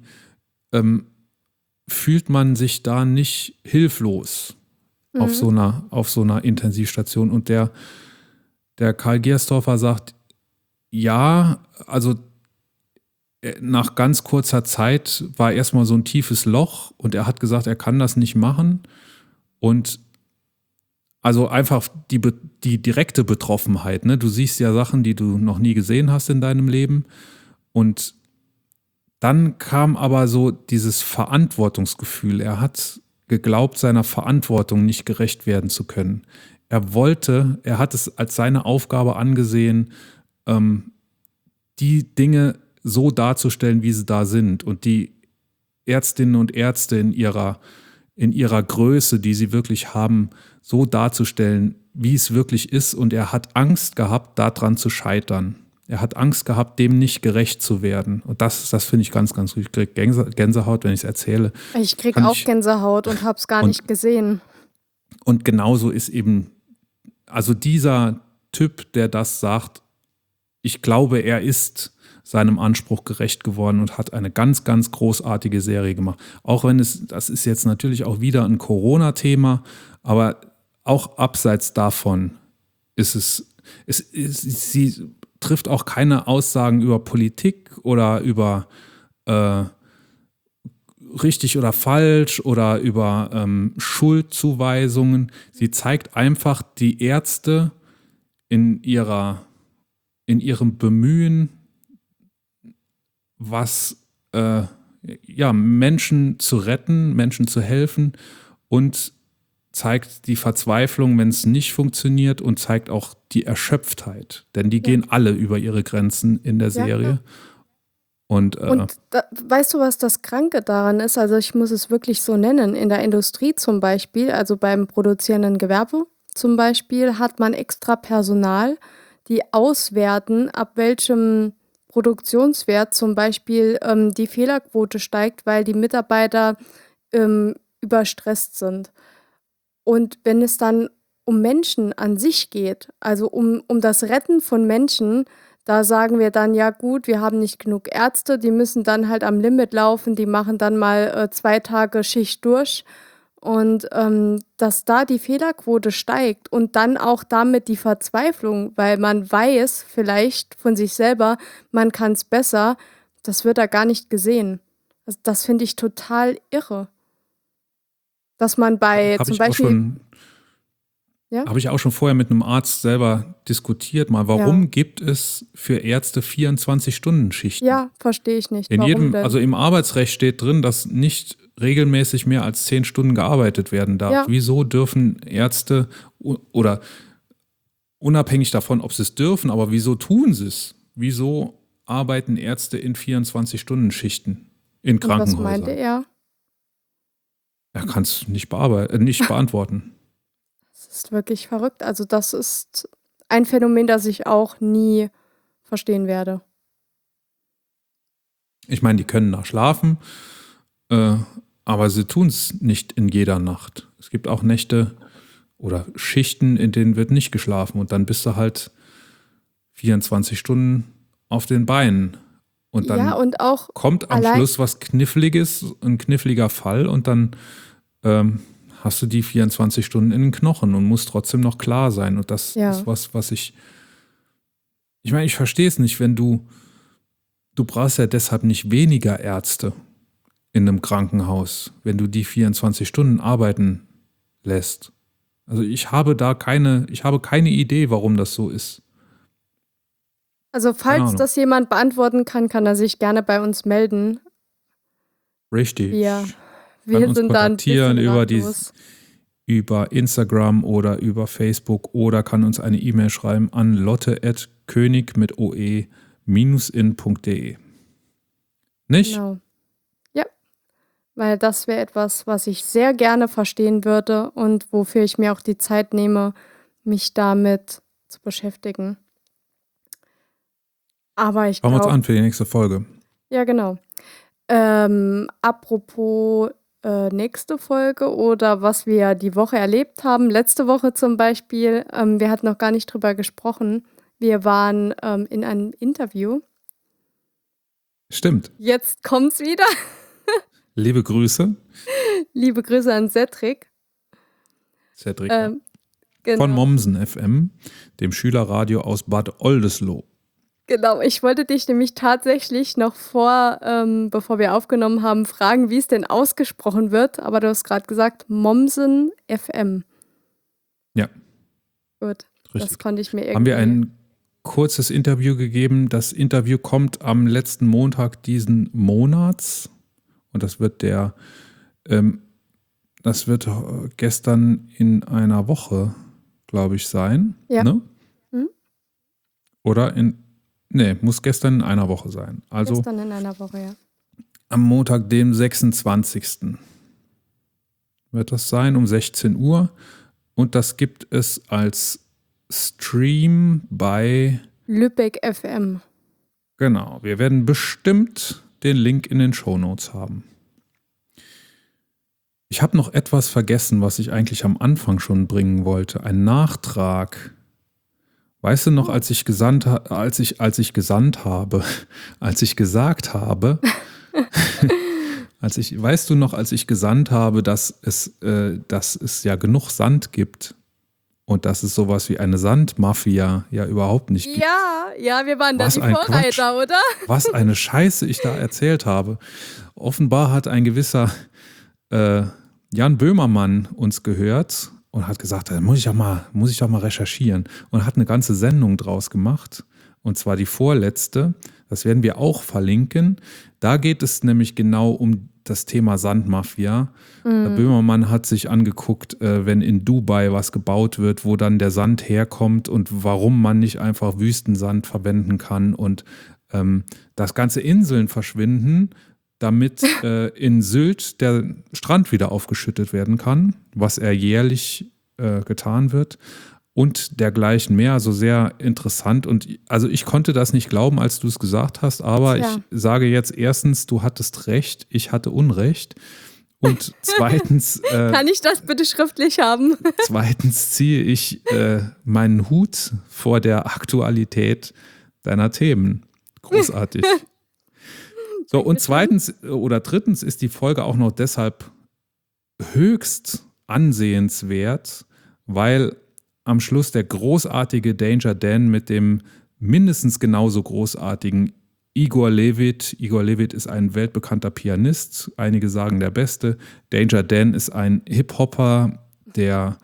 fühlt man sich da nicht hilflos auf so einer Intensivstation? Und der Karl Gersdorfer sagt, ja, also nach ganz kurzer Zeit war erstmal so ein tiefes Loch und er hat gesagt, er kann das nicht machen. Und also einfach die direkte Betroffenheit, ne? Du siehst ja Sachen, die du noch nie gesehen hast in deinem Leben. Und dann kam aber so dieses Verantwortungsgefühl. Er hat geglaubt, seiner Verantwortung nicht gerecht werden zu können. Er hat es als seine Aufgabe angesehen, die Dinge so darzustellen, wie sie da sind und die Ärztinnen und Ärzte in ihrer Größe, die sie wirklich haben, so darzustellen, wie es wirklich ist. Und er hat Angst gehabt, daran zu scheitern. Er hat Angst gehabt, dem nicht gerecht zu werden. Und das finde ich ganz, ganz gut. Ich kriege Gänsehaut, wenn ich es erzähle. Ich kriege auch Gänsehaut und habe es gar nicht gesehen. Und genauso ist eben, also dieser Typ, der das sagt, ich glaube, er ist seinem Anspruch gerecht geworden und hat eine ganz, ganz großartige Serie gemacht. Auch wenn das ist jetzt natürlich auch wieder ein Corona-Thema, aber auch abseits davon sie trifft auch keine Aussagen über Politik oder über richtig oder falsch oder über Schuldzuweisungen. Sie zeigt einfach die Ärzte in ihrem Bemühen, Menschen zu retten, Menschen zu helfen und zeigt die Verzweiflung, wenn es nicht funktioniert und zeigt auch die Erschöpftheit. Denn die gehen alle über ihre Grenzen in der Serie. Ja. Und weißt du, was das Kranke daran ist? Also ich muss es wirklich so nennen. In der Industrie zum Beispiel, also beim produzierenden Gewerbe zum Beispiel, hat man extra Personal, die auswerten, ab welchem Produktionswert zum Beispiel die Fehlerquote steigt, weil die Mitarbeiter überstresst sind. Und wenn es dann um Menschen an sich geht, also um das Retten von Menschen, da sagen wir dann, ja gut, wir haben nicht genug Ärzte, die müssen dann halt am Limit laufen, die machen dann mal 2 Tage Schicht durch. Und dass da die Fehlerquote steigt und dann auch damit die Verzweiflung, weil man weiß vielleicht von sich selber, man kann es besser, das wird da gar nicht gesehen. Das finde ich total irre. Dass man bei zum Beispiel... Habe ich auch schon vorher mit einem Arzt selber diskutiert, warum gibt es für Ärzte 24-Stunden-Schichten? Ja, verstehe ich nicht. Also im Arbeitsrecht steht drin, dass nicht regelmäßig mehr als 10 Stunden gearbeitet werden darf. Ja. Wieso dürfen Ärzte oder unabhängig davon, ob sie es dürfen, aber wieso tun sie es? Wieso arbeiten Ärzte in 24-Stunden-Schichten in Krankenhäusern? Und was meinte er? Er kann es nicht beantworten. Das ist wirklich verrückt. Also das ist ein Phänomen, das ich auch nie verstehen werde. Ich meine, die können da schlafen, aber sie tun es nicht in jeder Nacht. Es gibt auch Nächte oder Schichten, in denen wird nicht geschlafen und dann bist du halt 24 Stunden auf den Beinen. Und dann und auch kommt am Schluss was Kniffliges, ein kniffliger Fall und dann hast du die 24 Stunden in den Knochen und musst trotzdem noch klar sein. Und das ist was ich meine, ich verstehe es nicht, wenn du brauchst ja deshalb nicht weniger Ärzte in einem Krankenhaus, wenn du die 24 Stunden arbeiten lässt. Also ich habe keine Idee, warum das so ist. Also Keine falls Ahnung. das jemand beantworten kann, kann er sich gerne bei uns melden. Richtig. Wir Kann uns sind da ein kontaktieren bisschen über ratlos. über Instagram oder über Facebook oder kann uns eine E-Mail schreiben an lotte@könig-in.de. Nicht? Genau. Ja, weil das wäre etwas, was ich sehr gerne verstehen würde und wofür ich mir auch die Zeit nehme, mich damit zu beschäftigen. Aber ich Schauen wir uns glaube, an für die nächste Folge. ja genau. Apropos nächste Folge oder was wir die Woche erlebt haben. Letzte Woche zum Beispiel, wir hatten noch gar nicht drüber gesprochen. Wir waren in einem Interview. Stimmt. Jetzt kommt's wieder. Liebe Grüße. Liebe Grüße an Cedric. Cedric. Genau. Von Mommsen FM, dem Schülerradio aus Bad Oldesloe. Genau, ich wollte dich nämlich tatsächlich noch bevor wir aufgenommen haben, fragen, wie es denn ausgesprochen wird. Aber du hast gerade gesagt, Mommsen FM. Ja. Gut, Richtig. das konnte ich mir irgendwie... Haben wir ein kurzes Interview gegeben. Das Interview kommt am letzten Montag diesen Monats. Und das wird gestern in einer Woche, glaube ich, sein. Ja. Ne? Mhm. Oder muss gestern in einer Woche sein. Also Gestern in einer Woche, ja. am Montag, dem 26. wird das sein, um 16 Uhr. Und das gibt es als Stream bei Lübeck FM. Genau, wir werden bestimmt den Link in den Shownotes haben. Ich habe noch etwas vergessen, was ich eigentlich am Anfang schon bringen wollte. Ein Nachtrag. Weißt du noch, als ich gesagt habe, weißt du noch, als ich gesandt habe, dass es ja genug Sand gibt und dass es sowas wie eine Sandmafia ja überhaupt nicht gibt. Ja, wir waren da Was die ein Vorreiter, Quatsch. oder? Was eine Scheiße ich da erzählt habe. Offenbar hat ein gewisser Jan Böhmermann uns gehört und hat gesagt, da muss ich doch mal recherchieren. Und hat eine ganze Sendung draus gemacht. Und zwar die vorletzte. Das werden wir auch verlinken. Da geht es nämlich genau um das Thema Sandmafia. Der Böhmermann hat sich angeguckt, wenn in Dubai was gebaut wird, wo dann der Sand herkommt und warum man nicht einfach Wüstensand verwenden kann und dass ganze Inseln verschwinden, damit in Sylt der Strand wieder aufgeschüttet werden kann, was jährlich getan wird und dergleichen mehr. Also sehr interessant und also ich konnte das nicht glauben, als du es gesagt hast, aber Tja. ich sage jetzt erstens, du hattest recht, ich hatte Unrecht und zweitens Kann ich das bitte schriftlich haben? zweitens ziehe ich meinen Hut vor der Aktualität deiner Themen. Großartig. So, und drittens ist die Folge auch noch deshalb höchst ansehenswert, weil am Schluss der großartige Danger Dan mit dem mindestens genauso großartigen Igor Levit ist ein weltbekannter Pianist, einige sagen der Beste. Danger Dan ist ein Hip-Hopper, der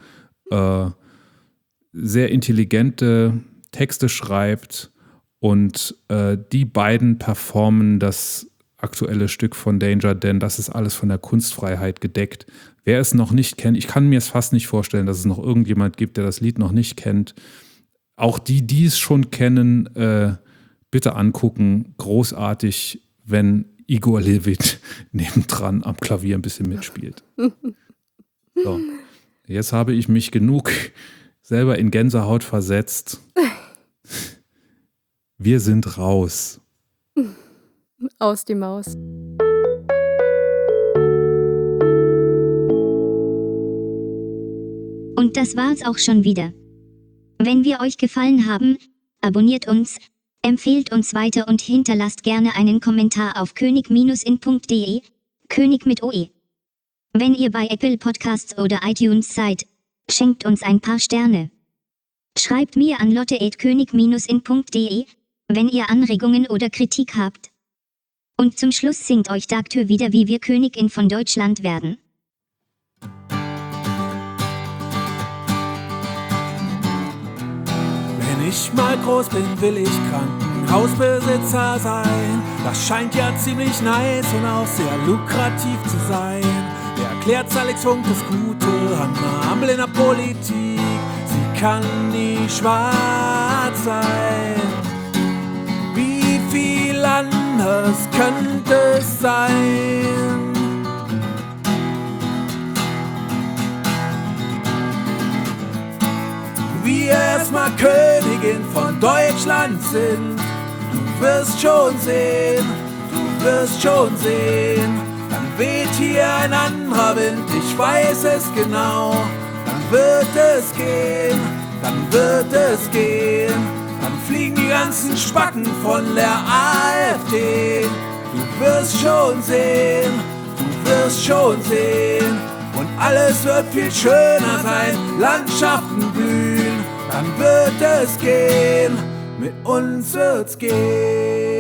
sehr intelligente Texte schreibt und die beiden performen das aktuelle Stück von Danger Dan. Das ist alles von der Kunstfreiheit gedeckt. Wer es noch nicht kennt, ich kann mir es fast nicht vorstellen, dass es noch irgendjemand gibt, der das Lied noch nicht kennt. Auch die es schon kennen, bitte angucken. Großartig, wenn Igor Levit nebendran am Klavier ein bisschen mitspielt. So, jetzt habe ich mich genug selber in Gänsehaut versetzt. Wir sind raus. Aus die Maus. Und das war's auch schon wieder. Wenn wir euch gefallen haben, abonniert uns, empfehlt uns weiter und hinterlasst gerne einen Kommentar auf könig-in.de, König mit OE. Wenn ihr bei Apple Podcasts oder iTunes seid, schenkt uns ein paar Sterne. Schreibt mir an lotte@könig-in.de, wenn ihr Anregungen oder Kritik habt. Und zum Schluss singt euch Dagtür wieder, wie wir Königin von Deutschland werden. Wenn ich mal groß bin, will ich Krankenhaus Hausbesitzer sein, das scheint ja ziemlich nice und auch sehr lukrativ zu sein. Wer erklärt Alex Funk das Gute an der Ampel in der Politik? Sie kann nie schwarz sein. Wie viel anders könnte es sein? Wir erstmal Königin von Deutschland sind. Du wirst schon sehen, du wirst schon sehen. Dann weht hier ein anderer Wind, ich weiß es genau. Dann wird es gehen, dann wird es gehen. Dann fliegen die ganzen Spacken von der AfD. Du wirst schon sehen, du wirst schon sehen. Und alles wird viel schöner sein, Landschaften blühen. Dann wird es gehen, mit uns wird's gehen.